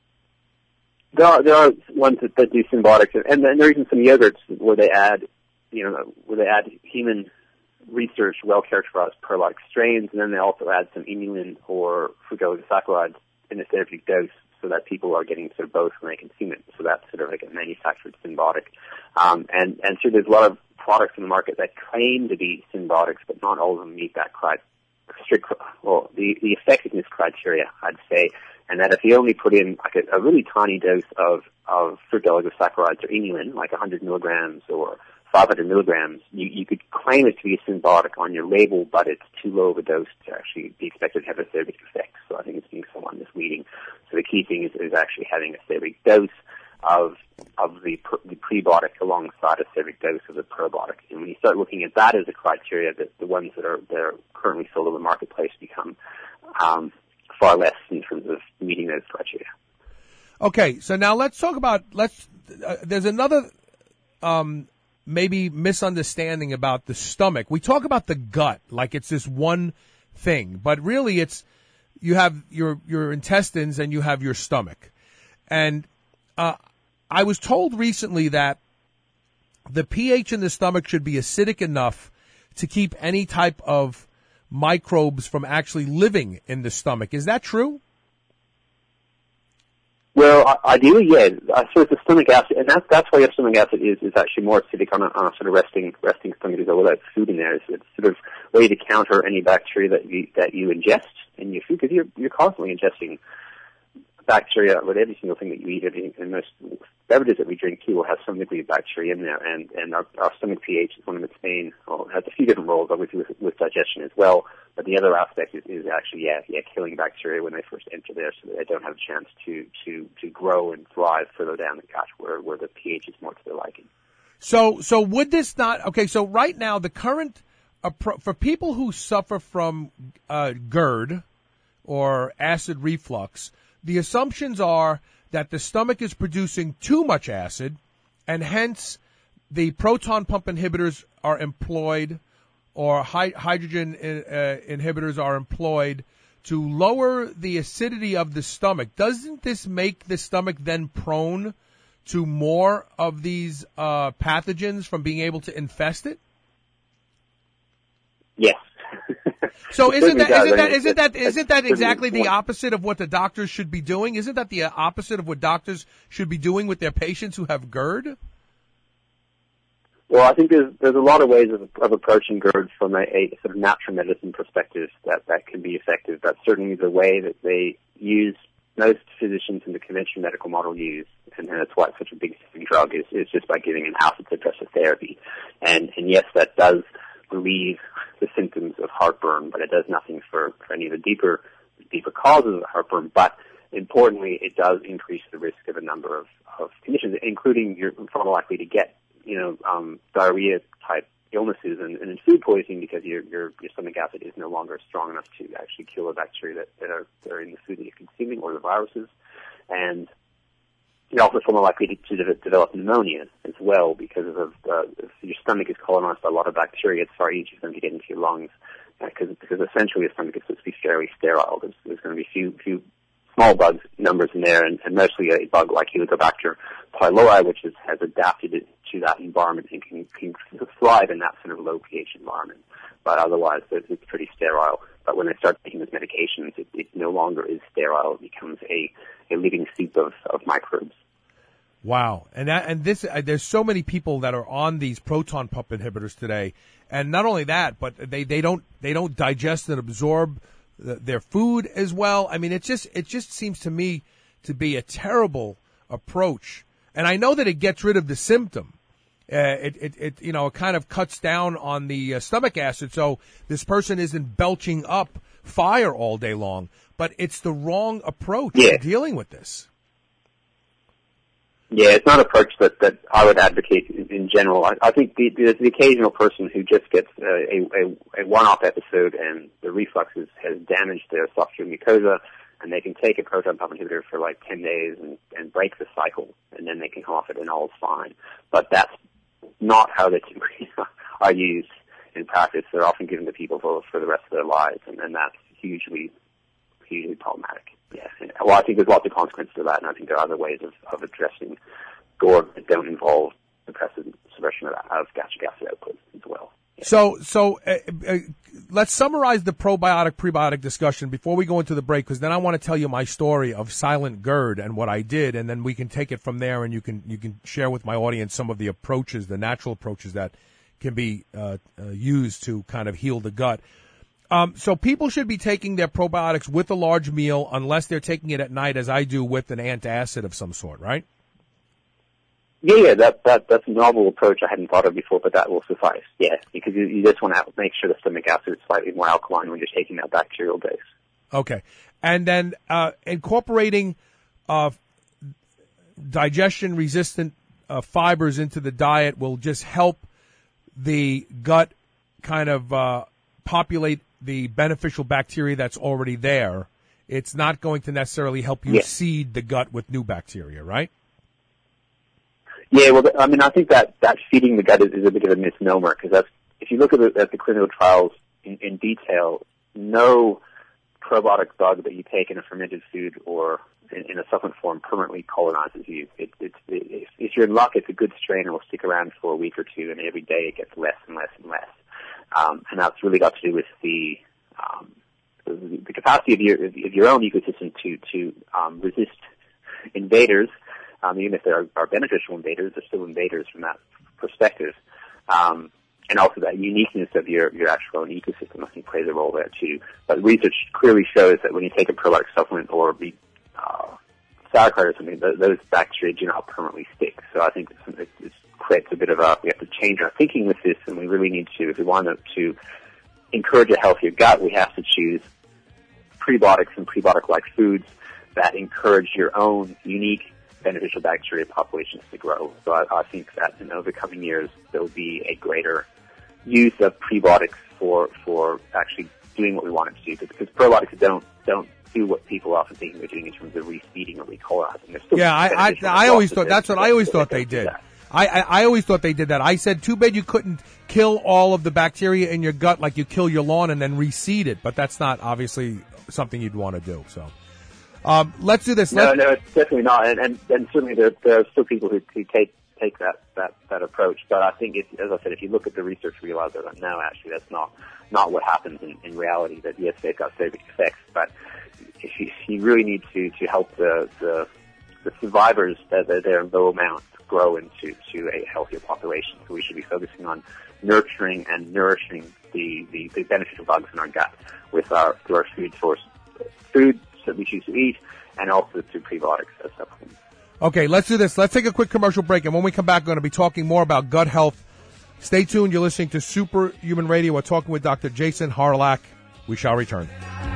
There are there are ones that, that do symbiotics, and then there are even some yogurts where they add, you know, where they add human research, well characterized probiotic strains, and then they also add some inulin or fructooligosaccharides in a therapeutic dose, so that people are getting sort of both when they consume it. So that's sort of like a manufactured symbiotic. Um, and, and so there's a lot of products in the market that claim to be symbiotics, but not all of them meet that cri- strict, well, the, the effectiveness criteria, I'd say. And that if you only put in like a, a really tiny dose of, of fructooligosaccharides or inulin, like one hundred milligrams or five hundred milligrams, you, you could claim it to be a symbiotic on your label, but it's too low of a dose to actually be expected to have a therapeutic effect. So I think it's being somewhat misleading. So the key thing is, is actually having a therapeutic dose of of the, the prebiotic alongside a therapeutic dose of the probiotic. And when you start looking at that as a criteria, that the ones that are that are currently sold in the marketplace become um, far less in terms of meeting those criteria. Okay, so now let's talk about let's. Uh, there's another. Um, maybe misunderstanding about the stomach. We talk about the gut like it's this one thing, but really it's, you have your, your intestines and you have your stomach. And, uh, I was told recently that the pH in the stomach should be acidic enough to keep any type of microbes from actually living in the stomach. Is that true? Well, ideally, yeah. I suppose the stomach acid, and that's that's why your stomach acid is, is actually more acidic on a, on a sort of resting resting stomach, as well, without food in there. It's, it's sort of a way to counter any bacteria that you that you ingest in your food, because you're you're constantly ingesting bacteria with every single thing that you eat. Everything, and most beverages that we drink too will have some degree of bacteria in there, and and our, our stomach pH is one of its main. Well, it has a few different roles, obviously, with, with digestion as well. But the other aspect is, is actually, yeah, yeah, killing bacteria when they first enter there, so that they don't have a chance to, to, to grow and thrive further down the gut, where, where the pH is more to their liking. So, so would this not? Okay, so right now the current uh, for people who suffer from uh, GERD or acid reflux, the assumptions are that the stomach is producing too much acid, and hence the proton pump inhibitors are employed, or hy- hydrogen uh, inhibitors are employed to lower the acidity of the stomach. Doesn't this make the stomach then prone to more of these uh, pathogens from being able to infest it? Yes. So isn't that, does. isn't that, I mean, isn't that, isn't that it's exactly the important. opposite of what the doctors should be doing? Isn't that the opposite of what doctors should be doing with their patients who have GERD? Well, I think there's there's a lot of ways of, of approaching GERD from a, a sort of natural medicine perspective that, that can be effective. That's certainly the way that they use, most physicians in the conventional medical model use, and, and that's why it's such a big drug, is, is just by giving an acid suppressive therapy. And, and yes, that does relieve the symptoms of heartburn, but it does nothing for, for any of the deeper deeper causes of heartburn. But importantly, it does increase the risk of a number of, of conditions, including you're far more likely to get, you know, um, diarrhea type illnesses and, and food poisoning because your, your your stomach acid is no longer strong enough to actually kill the bacteria that, that are that are in the food that you're consuming or the viruses. And you're also far more likely to, to develop pneumonia as well because of uh, if your stomach is colonized by a lot of bacteria. It's far easier for them to get into your lungs because uh, because essentially your stomach is supposed to be fairly sterile. There's, there's going to be few few small bugs numbers in there, and, and mostly a bug like Helicobacter pylori, which is, has adapted it to that environment and can, can thrive in that sort of low pH environment. But otherwise, it's, it's pretty sterile. But when they start taking these medications, it, it no longer is sterile. It becomes a, a living soup of, of microbes. Wow, and that, and this uh, there's so many people that are on these proton pump inhibitors today, and not only that, but they, they don't they don't digest and absorb the, their food as well. I mean, it just it just seems to me to be a terrible approach. And I know that it gets rid of the symptom. Uh, it, it it you know it kind of cuts down on the uh, stomach acid, so this person isn't belching up fire all day long. But it's the wrong approach yeah. to dealing with this. Yeah, it's not an approach that, that I would advocate in, in general. I, I think the, there's the occasional person who just gets uh, a, a, a one-off episode and the reflux is, has damaged their esophageal mucosa, and they can take a proton pump inhibitor for like ten days and, and break the cycle, and then they can come off it and all's fine. But that's not how they typically are used in practice. They're often given to people for, for the rest of their lives, and, and that's hugely, hugely problematic. Yeah. Well, I think there's lots of consequences to that, and I think there are other ways of, of addressing GORD that don't involve suppressive suppression of, of gastric acid output as well. Yeah. So, so uh, uh, let's summarize the probiotic-prebiotic discussion before we go into the break, because then I want to tell you my story of silent GERD and what I did, and then we can take it from there, and you can you can share with my audience some of the approaches, the natural approaches that can be uh, uh, used to kind of heal the gut. Um, so people should be taking their probiotics with a large meal unless they're taking it at night, as I do, with an antacid of some sort, right? Yeah, yeah, that, that, that's a novel approach I hadn't thought of before, but that will suffice, yeah, because you, you just want to make sure the stomach acid is slightly more alkaline when you're taking that bacterial dose. Okay. And then uh, incorporating uh, digestion-resistant uh, fibers into the diet will just help the gut kind of uh, populate the beneficial bacteria that's already there. It's not going to necessarily help you yeah. seed the gut with new bacteria, right? Yeah, well, I mean, I think that, that feeding the gut is, is a bit of a misnomer, because that's, if you look at the, at the clinical trials in, in detail, no probiotic bug that you take in a fermented food or in, in a supplement form permanently colonizes you. It, it, it, if you're in luck, it's a good strain and will stick around for a week or two, and every day it gets less and less and less. Um, and that's really got to do with the um, the, the capacity of your of your own ecosystem to to um, resist invaders. Um, even if they are, are beneficial invaders, they're still invaders from that perspective. Um, and also that uniqueness of your your actual own ecosystem, I think, plays a role there too. But research clearly shows that when you take a probiotic supplement or be uh, sauerkraut or something, th- those bacteria do not permanently stick. So I think it's, it's, it's creates a bit of a, we have to change our thinking with this, and we really need to, if we want to encourage a healthier gut, we have to choose prebiotics and prebiotic-like foods that encourage your own unique beneficial bacteria populations to grow. So I, I think that in over the coming years, there will be a greater use of prebiotics for, for actually doing what we want it to do, because probiotics don't, don't do what people often think they're doing in terms of refeeding or recolonizing. Yeah, I, I, I always thought, that's what I always thought they did. I, I, I always thought they did that. I said, too bad you couldn't kill all of the bacteria in your gut like you kill your lawn and then reseed it. But that's not obviously something you'd want to do. So, Um, let's do this. No, let's... no, it's definitely not. And, and, and certainly there, there are still people who, who take take that, that, that approach. But I think, if, as I said, if you look at the research, you realize that no, actually, that's not not what happens in, in reality. That yes, they've got certain effects, but if you, you really need to, to help the, the the survivors that they're, they're in low amounts grow into to a healthier population. So we should be focusing on nurturing and nourishing the, the, the beneficial bugs in our gut with our through our food source foods that we choose to eat, and also through prebiotics as supplements. Okay, let's do this. Let's take a quick commercial break, and when we come back, we're going to be talking more about gut health. Stay tuned. You're listening to Superhuman Radio. We're talking with Doctor Jason Harlack. We shall return.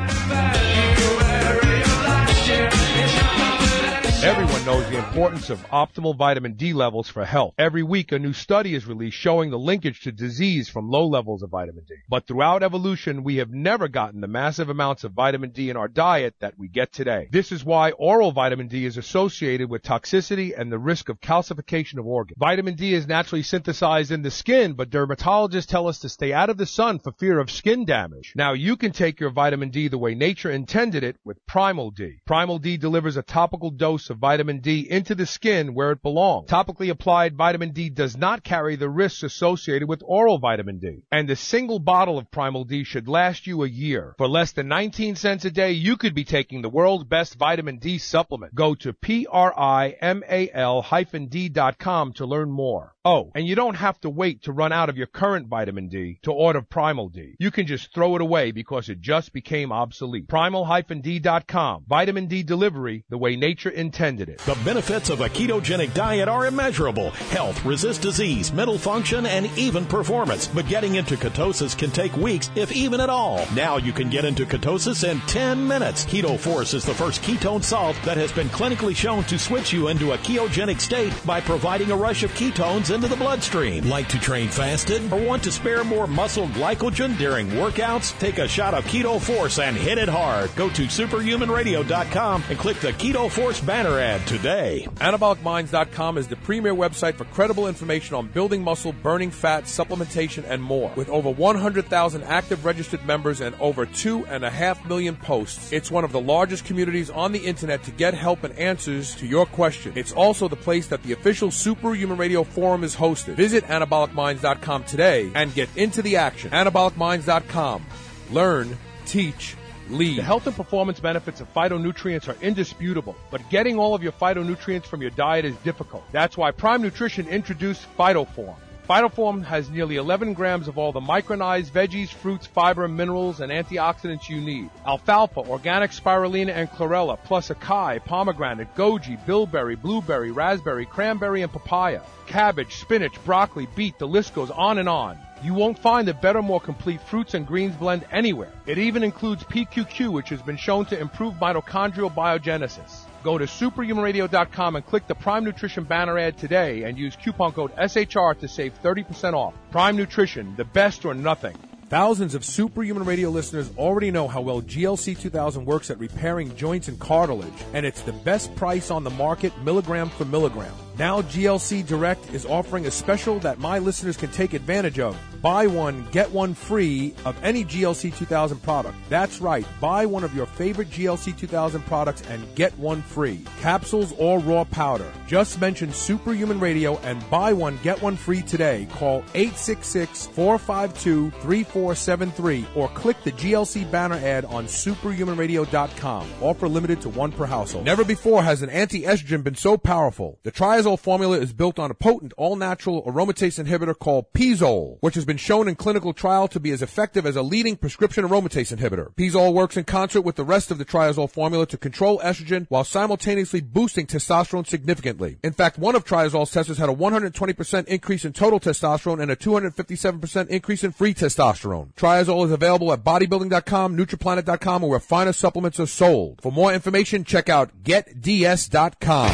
Everyone knows the importance of optimal vitamin D levels for health. Every week, a new study is released showing the linkage to disease from low levels of vitamin D. But throughout evolution, we have never gotten the massive amounts of vitamin D in our diet that we get today. This is why oral vitamin D is associated with toxicity and the risk of calcification of organs. Vitamin D is naturally synthesized in the skin, but dermatologists tell us to stay out of the sun for fear of skin damage. Now, you can take your vitamin D the way nature intended it with Primal D. Primal D delivers a topical dose of vitamin D into the skin where it belongs. Topically applied vitamin D does not carry the risks associated with oral vitamin D. And a single bottle of Primal D should last you a year. For less than nineteen cents a day, you could be taking the world's best vitamin D supplement. Go to P R I M A L D dot com to learn more. Oh, and you don't have to wait to run out of your current vitamin D to order Primal D. You can just throw it away because it just became obsolete. Primal D dot com. Vitamin D delivery the way nature intended it. The benefits of a ketogenic diet are immeasurable. Health, resist disease, mental function, and even performance. But getting into ketosis can take weeks, if even at all. Now you can get into ketosis in ten minutes. Keto Force is the first ketone salt that has been clinically shown to switch you into a ketogenic state by providing a rush of ketones into the bloodstream. Like to train fasted or want to spare more muscle glycogen during workouts? Take a shot of Keto Force and hit it hard. Go to superhuman radio dot com and click the Keto Force banner ad today. anabolic minds dot com is the premier website for credible information on building muscle, burning fat, supplementation, and more. With over one hundred thousand active registered members and over two and a half million posts, it's one of the largest communities on the internet to get help and answers to your questions. It's also the place that the official Superhuman Radio Forum is hosted. Visit anabolic minds dot com today and get into the action. anabolic minds dot com. Learn, teach, lead. The health and performance benefits of phytonutrients are indisputable, but getting all of your phytonutrients from your diet is difficult. That's why Prime Nutrition introduced PhytoForm. PhytoForm has nearly eleven grams of all the micronized veggies, fruits, fiber, minerals, and antioxidants you need. Alfalfa, organic spirulina, and chlorella, plus acai, pomegranate, goji, bilberry, blueberry, raspberry, cranberry, and papaya. Cabbage, spinach, broccoli, beet, the list goes on and on. You won't find a better, more complete fruits and greens blend anywhere. It even includes P Q Q, which has been shown to improve mitochondrial biogenesis. Go to superhuman radio dot com and click the Prime Nutrition banner ad today and use coupon code S H R to save thirty percent off. Prime Nutrition, the best or nothing. Thousands of Superhuman Radio listeners already know how well G L C two thousand works at repairing joints and cartilage, and it's the best price on the market, milligram for milligram. Now G L C Direct is offering a special that my listeners can take advantage of. Buy one, get one free of any G L C two thousand product. That's right. Buy one of your favorite G L C two thousand products and get one free. Capsules or raw powder. Just mention Superhuman Radio and buy one, get one free today. Call eight six six, four five two, three four seven three or click the G L C banner ad on superhuman radio dot com. Offer limited to one per household. Never before has an anti-estrogen been so powerful. The Triazole formula is built on a potent, all-natural aromatase inhibitor called Pizole, which has been shown in clinical trial to be as effective as a leading prescription aromatase inhibitor. Pizole works in concert with the rest of the Triazole formula to control estrogen while simultaneously boosting testosterone significantly. In fact, one of Triazole's testers had a one hundred twenty percent increase in total testosterone and a two hundred fifty-seven percent increase in free testosterone. Triazole is available at bodybuilding dot com, nutriplanet dot com, or where finer supplements are sold. For more information, check out get d s dot com.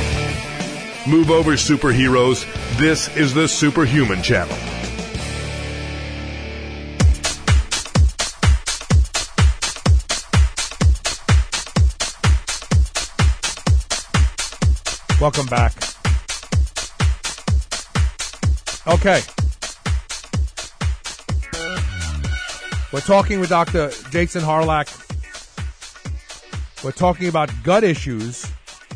Move over, superheroes. This is the Superhuman Channel. Welcome back. Okay. We're talking with Doctor Jason Harlack. We're talking about gut issues.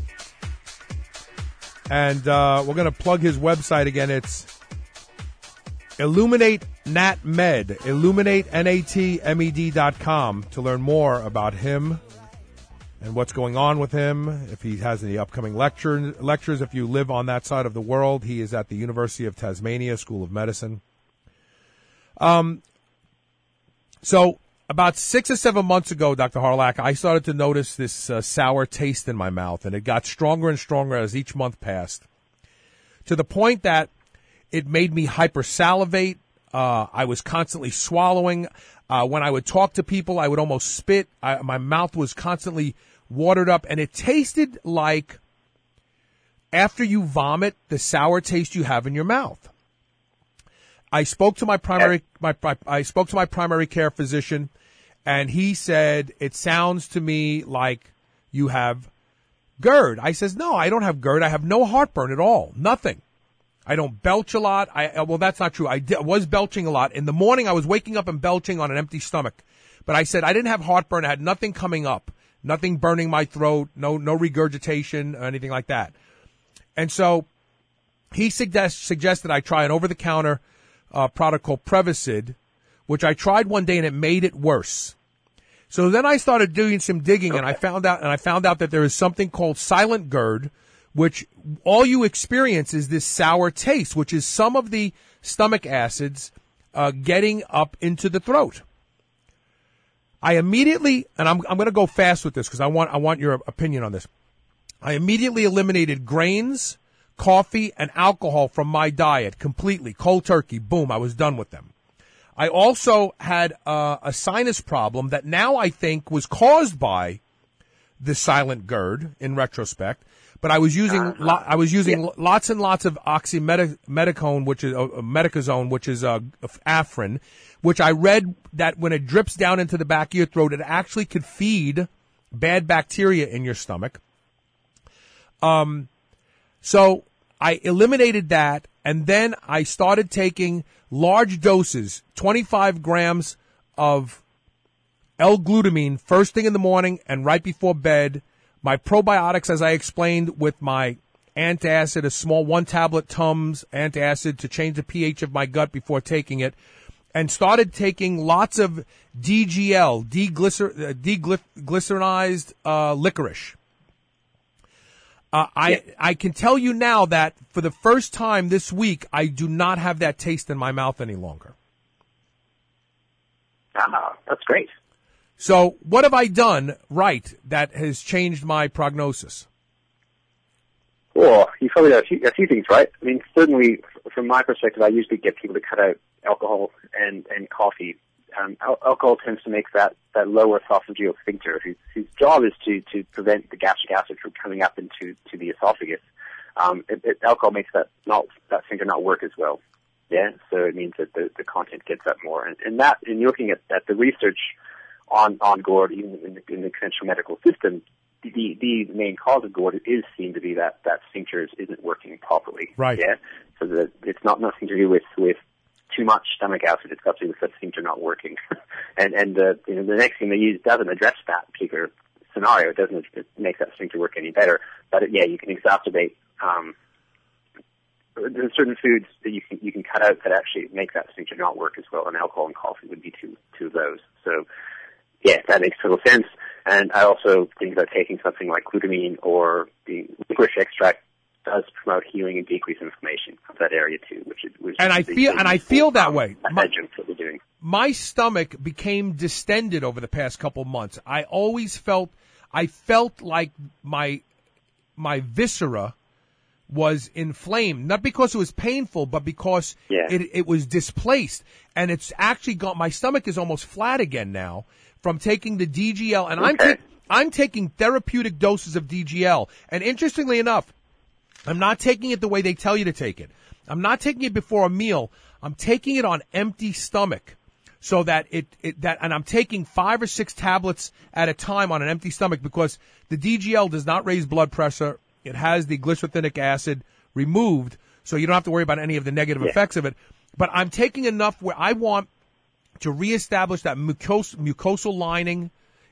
And uh, we're going to plug his website again. It's Illuminate Nat Med, Illuminate, N A T M E D dot com to learn more about him and what's going on with him. If he has any upcoming lecture, lectures, if you live on that side of the world, he is at the University of Tasmania School of Medicine. Um, so about six or seven months ago, Doctor Harlack, I started to notice this uh, sour taste in my mouth, and it got stronger and stronger as each month passed, to the point that it made me hypersalivate. Uh, I was constantly swallowing. Uh, when I would talk to people, I would almost spit. I, my mouth was constantly watered up, and it tasted like after you vomit, the sour taste you have in your mouth. I spoke to my primary, my, my, I spoke to my primary care physician, and he said, it sounds to me like you have GERD. I says, no, I don't have GERD. I have no heartburn at all. Nothing. I don't belch a lot. I, well, that's not true. I did, was belching a lot. In the morning, I was waking up and belching on an empty stomach. But I said I didn't have heartburn. I had nothing coming up, nothing burning my throat, no, no regurgitation or anything like that. And so he suggest, suggested I try an over-the-counter uh, product called Prevacid, which I tried one day and it made it worse. So then I started doing some digging, okay. and I found out, and I found out that there is something called silent GERD, which all you experience is this sour taste, which is some of the stomach acids uh, getting up into the throat. I immediately, and I'm, I'm going to go fast with this because I want I want your opinion on this. I immediately eliminated grains, coffee, and alcohol from my diet completely, cold turkey. Boom, I was done with them. I also had uh, a sinus problem that now I think was caused by the silent GERD in retrospect. But I was using uh, lo- I was using yeah. lots and lots of oxymedicone, which is uh, metacazone, which is uh, Afrin, which I read that when it drips down into the back of your throat, it actually could feed bad bacteria in your stomach. Um, so I eliminated that, and then I started taking large doses, twenty-five grams of L-glutamine first thing in the morning and right before bed. My probiotics, as I explained, with my antacid, a small one-tablet Tums antacid to change the pH of my gut before taking it, and started taking lots of D G L, deglycer- uh, deglycerinized uh, licorice. Uh, I yeah. I can tell you now that for the first time this week, I do not have that taste in my mouth any longer. Ah, that's great. So what have I done right that has changed my prognosis? Well, you probably done a few, a few things right. I mean, certainly, from my perspective, I usually get people to cut out alcohol and, and coffee. Um, al- alcohol tends to make that, that lower esophageal sphincter, whose, whose job is to, to prevent the gastric acid from coming up into to the esophagus. Um, it, it, alcohol makes that not that sphincter not work as well. Yeah, so it means that the, the content gets up more. And, and that, in looking at, at the research on, on GORD, even in the, in the conventional medical system, the, the main cause of GORD is seen to be that, that sphincter isn't working properly. Right. Yeah. So that it's not nothing to do with, with too much stomach acid. It's got to do with that sphincter not working. and, and, uh, you know, the next thing they use doesn't address that particular scenario. It doesn't make that sphincter work any better. But it, yeah, you can exacerbate, um, there's certain foods that you can, you can cut out that actually make that sphincter not work as well. And alcohol and coffee would be two, two of those. So, yeah, that makes total sense. And I also think that taking something like glutamine or the licorice extract does promote healing and decrease inflammation of that area too, which is which and is I the, feel the, and I feel that way. My, my, that we're doing. my stomach became distended over the past couple of months. I always felt I felt like my my viscera was inflamed, not because it was painful, but because yeah. it it was displaced, and it's actually got my stomach is almost flat again now from taking the D G L, and okay. I'm ta- I'm taking therapeutic doses of D G L, and interestingly enough, I'm not taking it the way they tell you to take it. I'm not taking it before a meal. I'm taking it on empty stomach, so that it, it that, and I'm taking five or six tablets at a time on an empty stomach because the D G L does not raise blood pressure. It has the glycerinic acid removed, so you don't have to worry about any of the negative yeah. effects of it. But I'm taking enough where I want to reestablish that mucos- mucosal lining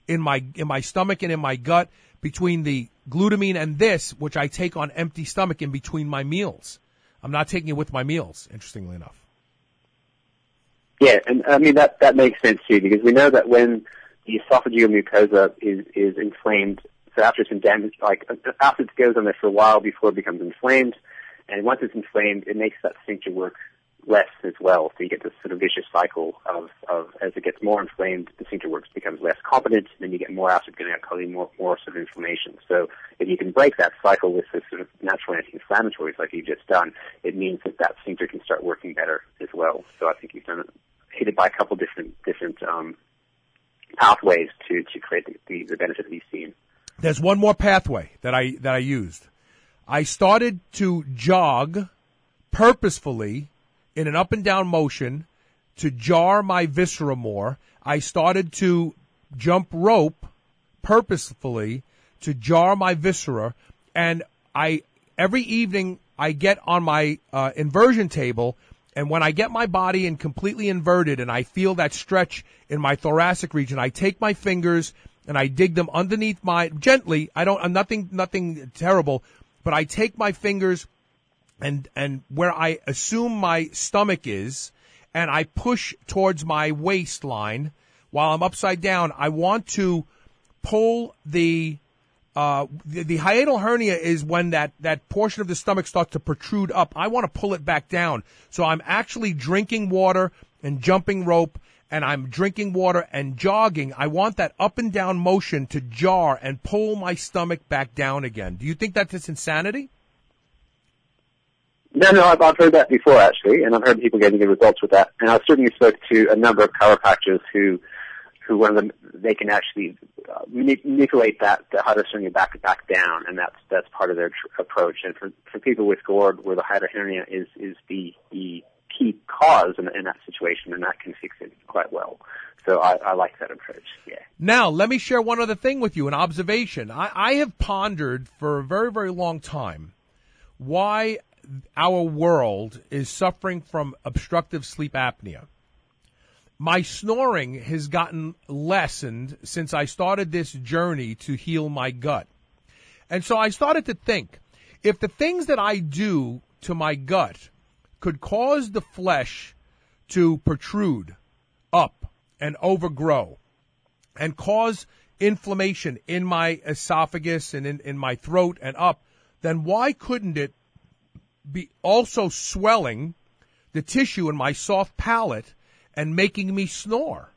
in my in my stomach and in my gut between the glutamine and this, which I take on empty stomach in between my meals. I'm not taking it with my meals, interestingly enough. Yeah, and I mean, that, that makes sense too, because we know that when the esophageal mucosa is, is inflamed, so after it's been damaged, like, acid goes on there for a while before it becomes inflamed, and once it's inflamed, it makes that sphincter work less as well. So you get this sort of vicious cycle of, of as it gets more inflamed, the sphincter works becomes less competent, then you get more acid going out, causing more, more sort of inflammation. So if you can break that cycle with this sort of natural anti-inflammatories like you've just done, it means that that sphincter can start working better as well. So I think you've done it, hit it by a couple different different um, pathways to, to create the, the, the benefit that you've seen. There's one more pathway that I that I used. I started to jog purposefully in an up and down motion to jar my viscera more. I started to jump rope purposefully to jar my viscera, and I every evening I get on my uh, inversion table, and when I get my body in completely inverted and I feel that stretch in my thoracic region, I take my fingers and I dig them underneath my gently. I don't. I'm nothing nothing terrible, but I take my fingers and and where I assume my stomach is, and I push towards my waistline while I'm upside down. I want to pull the uh the, the hiatal hernia is when that that portion of the stomach starts to protrude up. I want to pull it back down. So I'm actually drinking water and jumping rope, and I'm drinking water and jogging. I want that up and down motion to jar and pull my stomach back down again. Do you think that's just insanity? No, no, I've, I've heard that before, actually, and I've heard people getting good results with that. And I've certainly spoke to a number of chiropractors who, who one of them, they can actually uh, manipulate that, the hiatal hernia back back down, and that's that's part of their tr- approach. And for for people with GORD, where the hiatal hernia is is the the key cause in, in that situation, and that can fix it quite well. So I, I like that approach. Yeah. Now, let me share one other thing with you, an observation. I, I have pondered for a very, very long time why our world is suffering from obstructive sleep apnea. My snoring has gotten lessened since I started this journey to heal my gut. And so I started to think, if the things that I do to my gut could cause the flesh to protrude up and overgrow and cause inflammation in my esophagus and in, in my throat and up, then why couldn't it be also swelling the tissue in my soft palate and making me snore?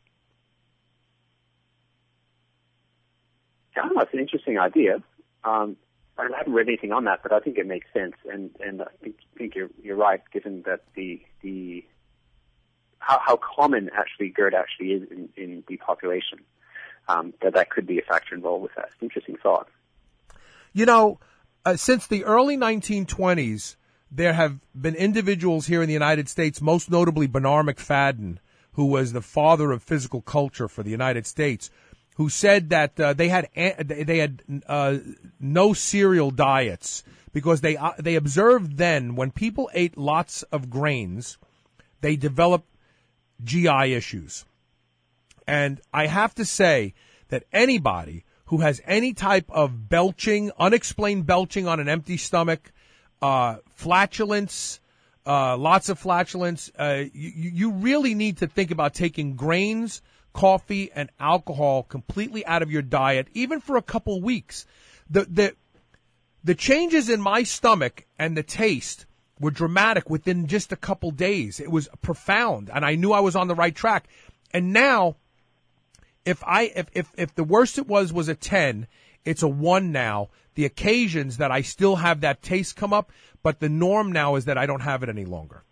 I don't know, it's an interesting idea. Um, I haven't read anything on that, but I think it makes sense, and, and I think, think you're you're right, given that the the how, how common actually GERD actually is in, in the population, um, that that could be a factor involved with that. It's an interesting thought. You know, Uh, since the early nineteen twenties, there have been individuals here in the United States, most notably Bernard McFadden, who was the father of physical culture for the United States, who said that uh, they had they had uh, no cereal diets because they uh, they observed then when people ate lots of grains, they developed G I issues. And I have to say that anybody who has any type of belching, unexplained belching on an empty stomach, uh, flatulence, uh, lots of flatulence, uh, you, you really need to think about taking grains, coffee, and alcohol completely out of your diet, even for a couple weeks. The, the, the changes in my stomach and the taste were dramatic within just a couple days. It was profound, and I knew I was on the right track. And now, If I if, if if the worst it was was a ten, it's a one now. The occasions that I still have that taste come up, but the norm now is that I don't have it any longer.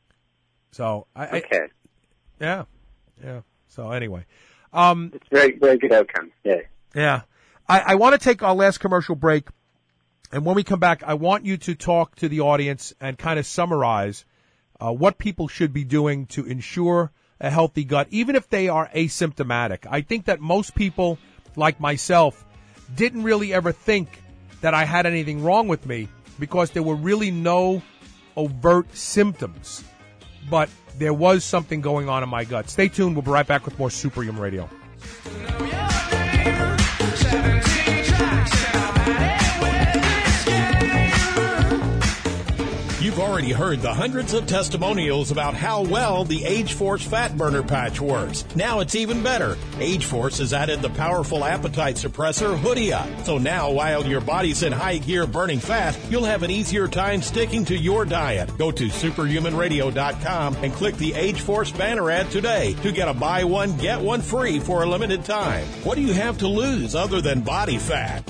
So I, okay, I, yeah, yeah. So anyway, um, it's very very good outcome. Yeah, yeah. I, I want to take our last commercial break, and when we come back, I want you to talk to the audience and kind of summarize uh, what people should be doing to ensure a healthy gut, even if they are asymptomatic. I think that most people, like myself, didn't really ever think that I had anything wrong with me because there were really no overt symptoms. But there was something going on in my gut. Stay tuned. We'll be right back with more Super Human Radio. already heard the hundreds of testimonials about how well the Age-Force Fat Burner Patch works. Now it's even better. Age-Force has added the powerful appetite suppressor Hoodia. So now, while your body's in high gear burning fat, you'll have an easier time sticking to your diet. Go to superhuman radio dot com and click the Age-Force banner ad today to get a buy one, get one free for a limited time. What do you have to lose other than body fat?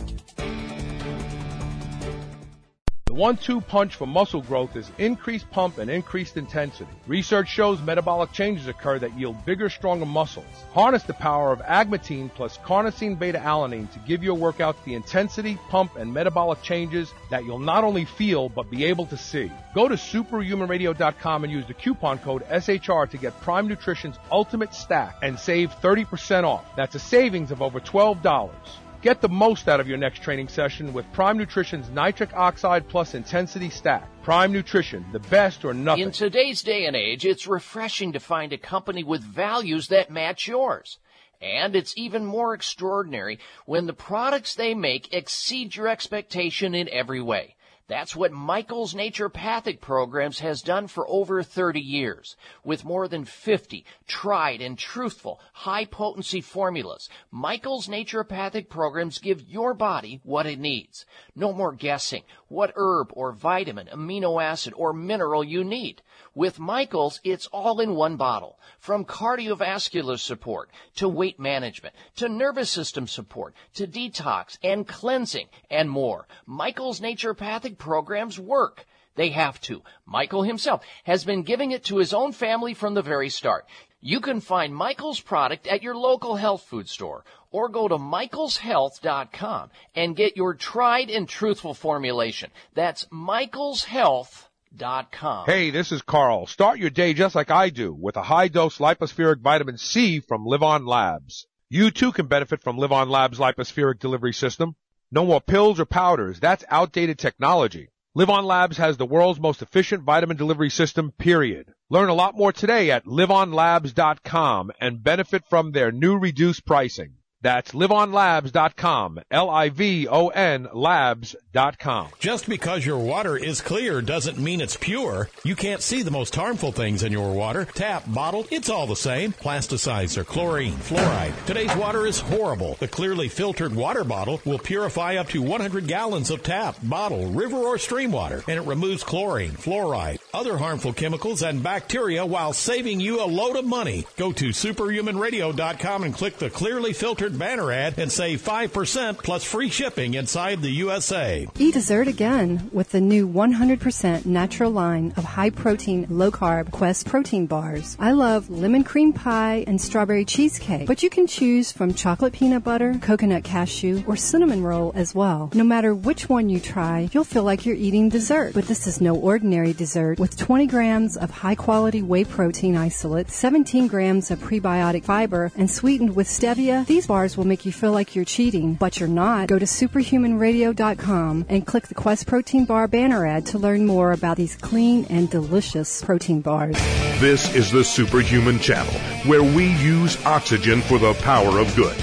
The one two punch for muscle growth is increased pump and increased intensity. Research shows metabolic changes occur that yield bigger, stronger muscles. Harness the power of agmatine plus carnosine beta-alanine to give your workouts the intensity, pump, and metabolic changes that you'll not only feel but be able to see. Go to superhuman radio dot com and use the coupon code S H R to get Prime Nutrition's Ultimate Stack and save thirty percent off. That's a savings of over twelve dollars. Get the most out of your next training session with Prime Nutrition's Nitric Oxide Plus Intensity Stack. Prime Nutrition, the best or nothing. In today's day and age, it's refreshing to find a company with values that match yours. And it's even more extraordinary when the products they make exceed your expectation in every way. That's what Michael's Naturopathic Programs has done for over thirty years. With more than fifty tried and truthful high-potency formulas, Michael's Naturopathic Programs give your body what it needs. No more guessing what herb or vitamin, amino acid, or mineral you need. With Michael's, it's all in one bottle. From cardiovascular support to weight management to nervous system support to detox and cleansing and more. Michael's Naturopathic Programs work. They have to. Michael himself has been giving it to his own family from the very start. You can find Michael's product at your local health food store or go to michaels health dot com and get your tried and truthful formulation. That's michaels health dot com. Hey, this is Carl. Start your day just like I do with a high-dose lipospheric vitamin C from Live On Labs. You too can benefit from Live On Labs' lipospheric delivery system. No more pills or powders. That's outdated technology. Live On Labs has the world's most efficient vitamin delivery system, period. Learn a lot more today at live on labs dot com and benefit from their new reduced pricing. That's live on labs dot com, L I V O N labs dot com. Just because your water is clear doesn't mean it's pure. You can't see the most harmful things in your water. Tap, bottle, it's all the same. Plasticizer, chlorine, fluoride. Today's water is horrible. The clearly filtered water bottle will purify up to one hundred gallons of tap, bottle, river, or stream water, and it removes chlorine, fluoride, other harmful chemicals, and bacteria while saving you a load of money. Go to superhuman radio dot com and click the clearly filtered banner ad and save five percent plus free shipping inside the U S A. Eat dessert again with the new one hundred percent natural line of high-protein, low-carb Quest protein bars. I love lemon cream pie and strawberry cheesecake, but you can choose from chocolate peanut butter, coconut cashew, or cinnamon roll as well. No matter which one you try, you'll feel like you're eating dessert. But this is no ordinary dessert. With twenty grams of high-quality whey protein isolate, seventeen grams of prebiotic fiber, and sweetened with stevia, these bars will make you feel like you're cheating, but you're not. Go to superhuman radio dot com and click the Quest Protein Bar banner ad to learn more about these clean and delicious protein bars. This is the Superhuman Channel, where we use oxygen for the power of good.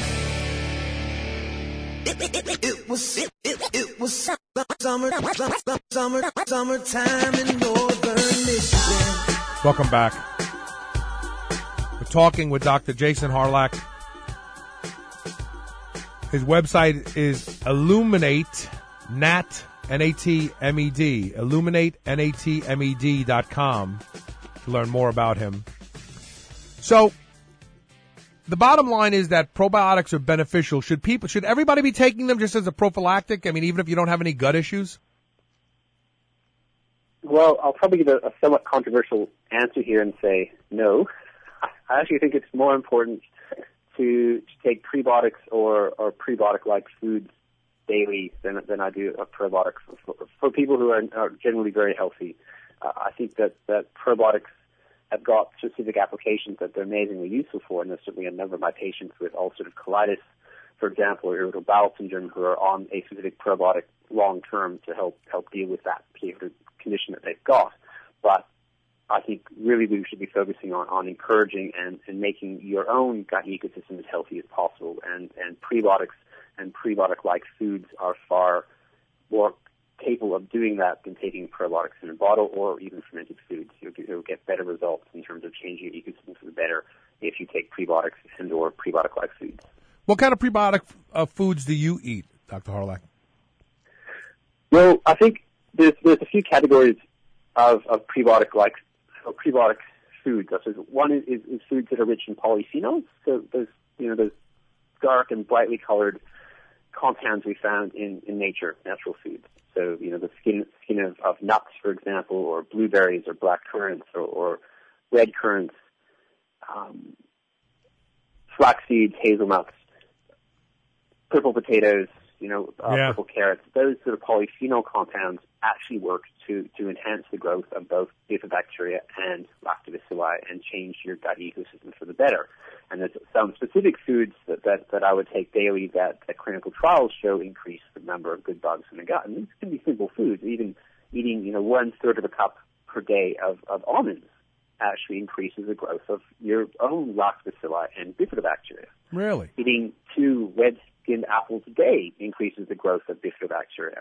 It, it, it was it, it, it was summer, summer, summer, summertime in northern Michigan. Welcome back. We're talking with Doctor Jason Harlach. His website is Illuminate, Nat, N A T M E D, Illuminate, N A T M E D dot com to learn more about him. So, the bottom line is that probiotics are beneficial. Should people, should everybody be taking them just as a prophylactic? I mean, even if you don't have any gut issues? Well, I'll probably give a, a somewhat controversial answer here and say no. I actually think it's more important to, to take prebiotics or, or prebiotic-like foods daily than than I do a probiotic for, for people who are, are generally very healthy. Uh, I think that, that probiotics have got specific applications that they're amazingly useful for, and there's certainly a number of my patients with ulcerative colitis, for example, or irritable bowel syndrome who are on a specific probiotic long-term to help help deal with that particular condition that they've got. But I think really we should be focusing on, on encouraging and, and making your own gut ecosystem as healthy as possible. And, and prebiotics and prebiotic-like foods are far more capable of doing that than taking probiotics in a bottle or even fermented foods. You'll, you'll get better results in terms of changing your ecosystem for the better if you take prebiotics and or prebiotic-like foods. What kind of prebiotic uh, foods do you eat, Doctor Hawryluk? Well, I think there's there's a few categories of, of prebiotic-like or prebiotic foods. So one is, is, is foods that are rich in polyphenols. So those you know those dark and brightly colored compounds we found in, in nature, natural foods. So, you know, the skin skin of, of nuts, for example, or blueberries or black currants or, or red currants, um, flax seeds, hazelnuts, purple potatoes, you know, uh, yeah. purple carrots. Those sort of polyphenol compounds actually work to, to enhance the growth of both bifidobacteria and lactobacilli and change your gut ecosystem for the better. And there's some specific foods that, that, that I would take daily that, that clinical trials show increase the number of good bugs in the gut. And these can be simple foods. Even eating, you know, one third of a cup per day of, of almonds actually increases the growth of your own lactobacilli and bifidobacteria. Really? Eating two red-skinned apples a day increases the growth of bifidobacteria.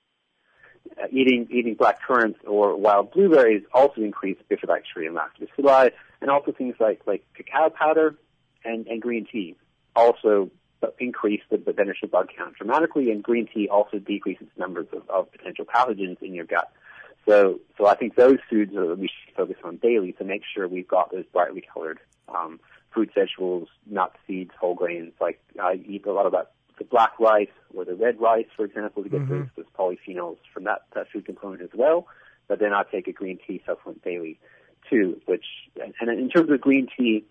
Uh, eating eating black currants or wild blueberries also increase bifidobacteria and lactobacilli, and also things like, like cacao powder and, and green tea also increase the, the beneficial bug count dramatically, and green tea also decreases numbers of, of potential pathogens in your gut. So, so I think those foods are we should focus on daily to make sure we've got those brightly colored um, fruits, vegetables, nuts, seeds, whole grains. Like I eat a lot of that, the black rice or the red rice, for example, to get mm-hmm. those, those polyphenols from that, that food component as well. But then I take a green tea supplement daily too, which, and in terms of green tea,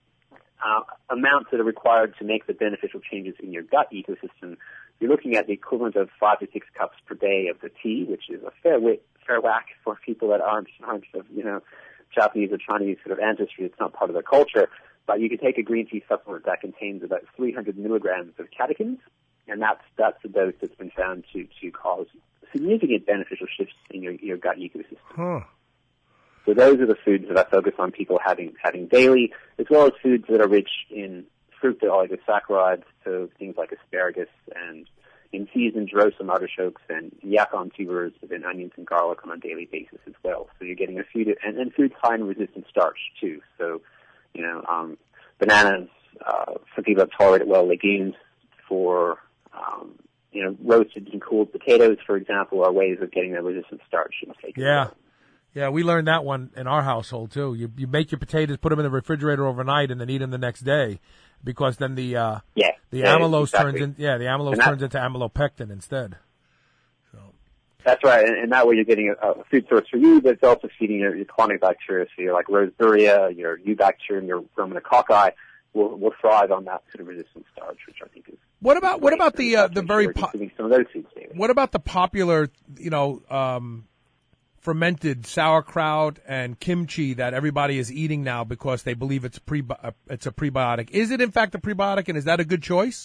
uh, amounts that are required to make the beneficial changes in your gut ecosystem, you're looking at the equivalent of five to six cups per day of the tea, which is a fair wit, fair whack for people that aren't, aren't of, you know, Japanese or Chinese sort of ancestry. It's not part of their culture. But you can take a green tea supplement that contains about three hundred milligrams of catechins, and that's that's the dose that's been found to, to cause significant beneficial shifts in your, your gut ecosystem. Huh. So those are the foods that I focus on people having having daily, as well as foods that are rich in fructose oligosaccharides, so things like asparagus and in seasoned roasted artichokes and yacon tubers and onions and garlic on a daily basis as well. So you're getting a food, and, and foods high in resistant starch too. So, you know, um, bananas, uh, for people that tolerate it well, legumes, for, um, you know, roasted and cooled potatoes, for example, are ways of getting that resistant starch intake. Yeah. Yeah, we learned that one in our household too. You you make your potatoes, put them in the refrigerator overnight, and then eat them the next day, because then the uh, yeah, the yeah, amylose exactly. turns in yeah the amylose that, turns into amylopectin instead. So that's right, and, and that way you're getting a, a food source for you, but it's also feeding your, your colonic bacteria. So you're like Roseburia, your Eubacterium, your Romanococci will will thrive on that sort of resistant starch, which I think is. What about what about the uh, the very sure po- some of those foods daily. What about the popular, you know, um, fermented sauerkraut and kimchi that everybody is eating now because they believe it's pre uh, it's a prebiotic? Is it in fact a prebiotic, and is that a good choice?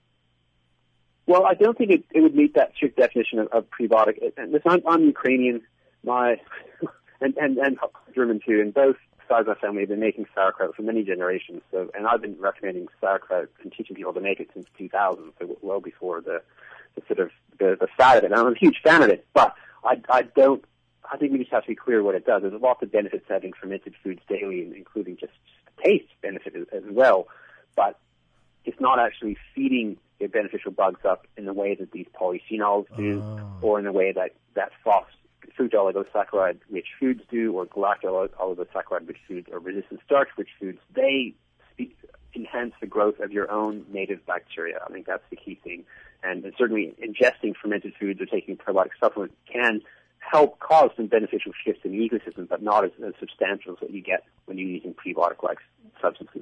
Well, I don't think it, it would meet that strict definition of, of prebiotic. And listen, I'm, I'm Ukrainian, my and, and and German too, and both sides of my family have been making sauerkraut for many generations. So, and I've been recommending sauerkraut and teaching people to make it since two thousand, so well before the, the sort of the, the fad of it. And I'm a huge fan of it, but I, I don't. I think we just have to be clear what it does. There's lots of benefits to having fermented foods daily, including just taste benefit as, as well. But it's not actually feeding your beneficial bugs up in the way that these polyphenols do, oh. or in the way that that FOS, fruit oligosaccharide-rich foods do, or galactose oligosaccharide-rich foods, or resistant starch-rich foods. They speak, enhance the growth of your own native bacteria. I think that's the key thing. And, and certainly ingesting fermented foods or taking a probiotic supplement can help cause some beneficial shifts in the ecosystem, but not as, as substantial as what you get when you're using prebiotic-like substances.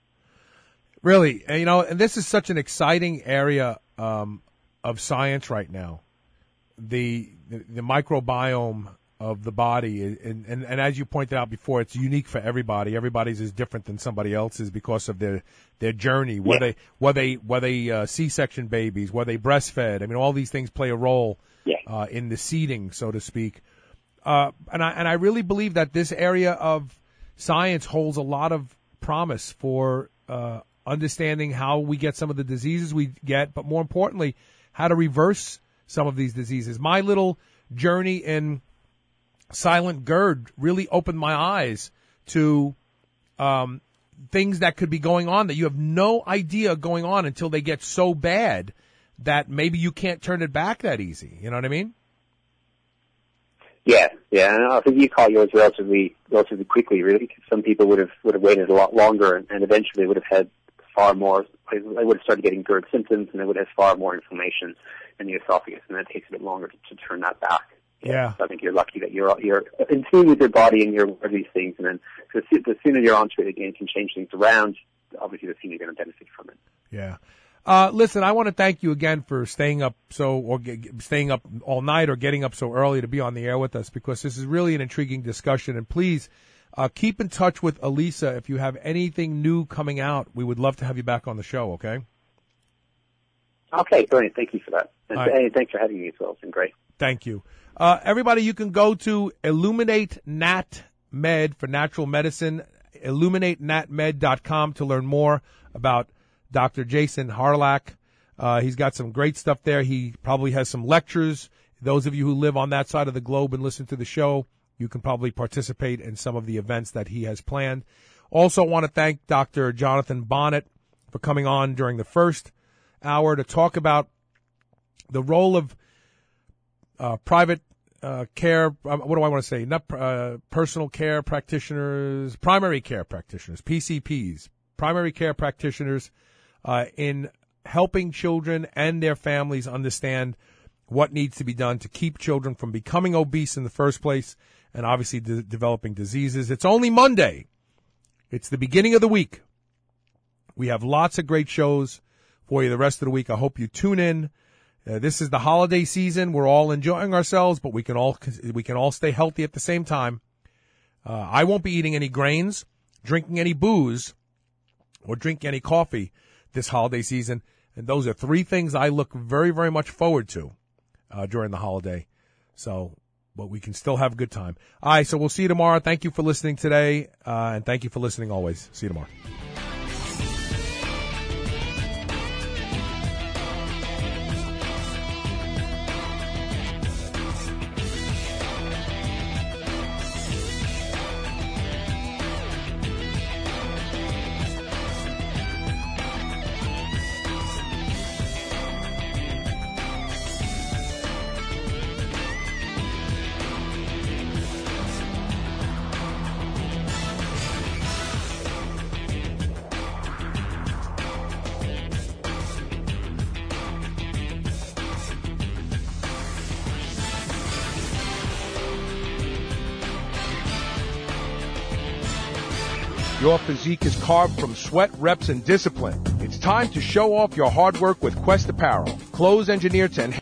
Really, and, you know, and this is such an exciting area um, of science right now. The, the the microbiome of the body, and, and, and as you pointed out before, it's unique for everybody. Everybody's is different than somebody else's because of their their journey. Were yeah. they were they were they uh, C-section babies? Were they breastfed? I mean, all these things play a role. Yeah. Uh, in the seeding, so to speak. Uh, and I and I really believe that this area of science holds a lot of promise for uh, understanding how we get some of the diseases we get, but more importantly, how to reverse some of these diseases. My little journey in silent GERD really opened my eyes to um, things that could be going on that you have no idea going on until they get so bad that maybe you can't turn it back that easy. You know what I mean? Yeah, yeah, and I think you caught yours relatively, relatively quickly, really, because some people would have would have waited a lot longer, and, and eventually would have had far more. They would have started getting GERD symptoms, and they would have far more inflammation in the esophagus, and that takes a bit longer to, to turn that back. Yeah. So I think you're lucky that you're you're in tune with your body and you're aware of these things, and then the, the sooner you're onto it again, can change things around. Obviously, the sooner you're going to benefit from it. Yeah. Uh, listen, I want to thank you again for staying up so, or g- staying up all night or getting up so early to be on the air with us, because this is really an intriguing discussion. And please, uh, keep in touch with Elisa if you have anything new coming out. We would love to have you back on the show. Okay. Okay, brilliant. Thank you for that. And right. hey, thanks for having me as well. It's been great. Thank you. Uh, everybody, you can go to Illuminate Nat Med for natural medicine, illuminate nat med dot com to learn more about Doctor Jason Harlach. Uh, he's got some great stuff there. He probably has some lectures. Those of you who live on that side of the globe and listen to the show, you can probably participate in some of the events that he has planned. Also want to thank Doctor Jonathan Bonnet for coming on during the first hour to talk about the role of uh, private uh, care. Uh, what do I want to say? Not uh, personal care practitioners, primary care practitioners, P C Ps, primary care practitioners, Uh, in helping children and their families understand what needs to be done to keep children from becoming obese in the first place and obviously de- developing diseases. It's only Monday. It's the beginning of the week. We have lots of great shows for you the rest of the week. I hope you tune in. Uh, this is the holiday season. We're all enjoying ourselves, but we can all we can all stay healthy at the same time. Uh, I won't be eating any grains, drinking any booze, or drinking any coffee this holiday season, and those are three things I look very, very much forward to uh, during the holiday. So, but we can still have a good time. All right, so we'll see you tomorrow. Thank you for listening today, uh, and thank you for listening always. See you tomorrow. Your physique is carved from sweat, reps, and discipline. It's time to show off your hard work with Quest Apparel. Clothes engineered to enhance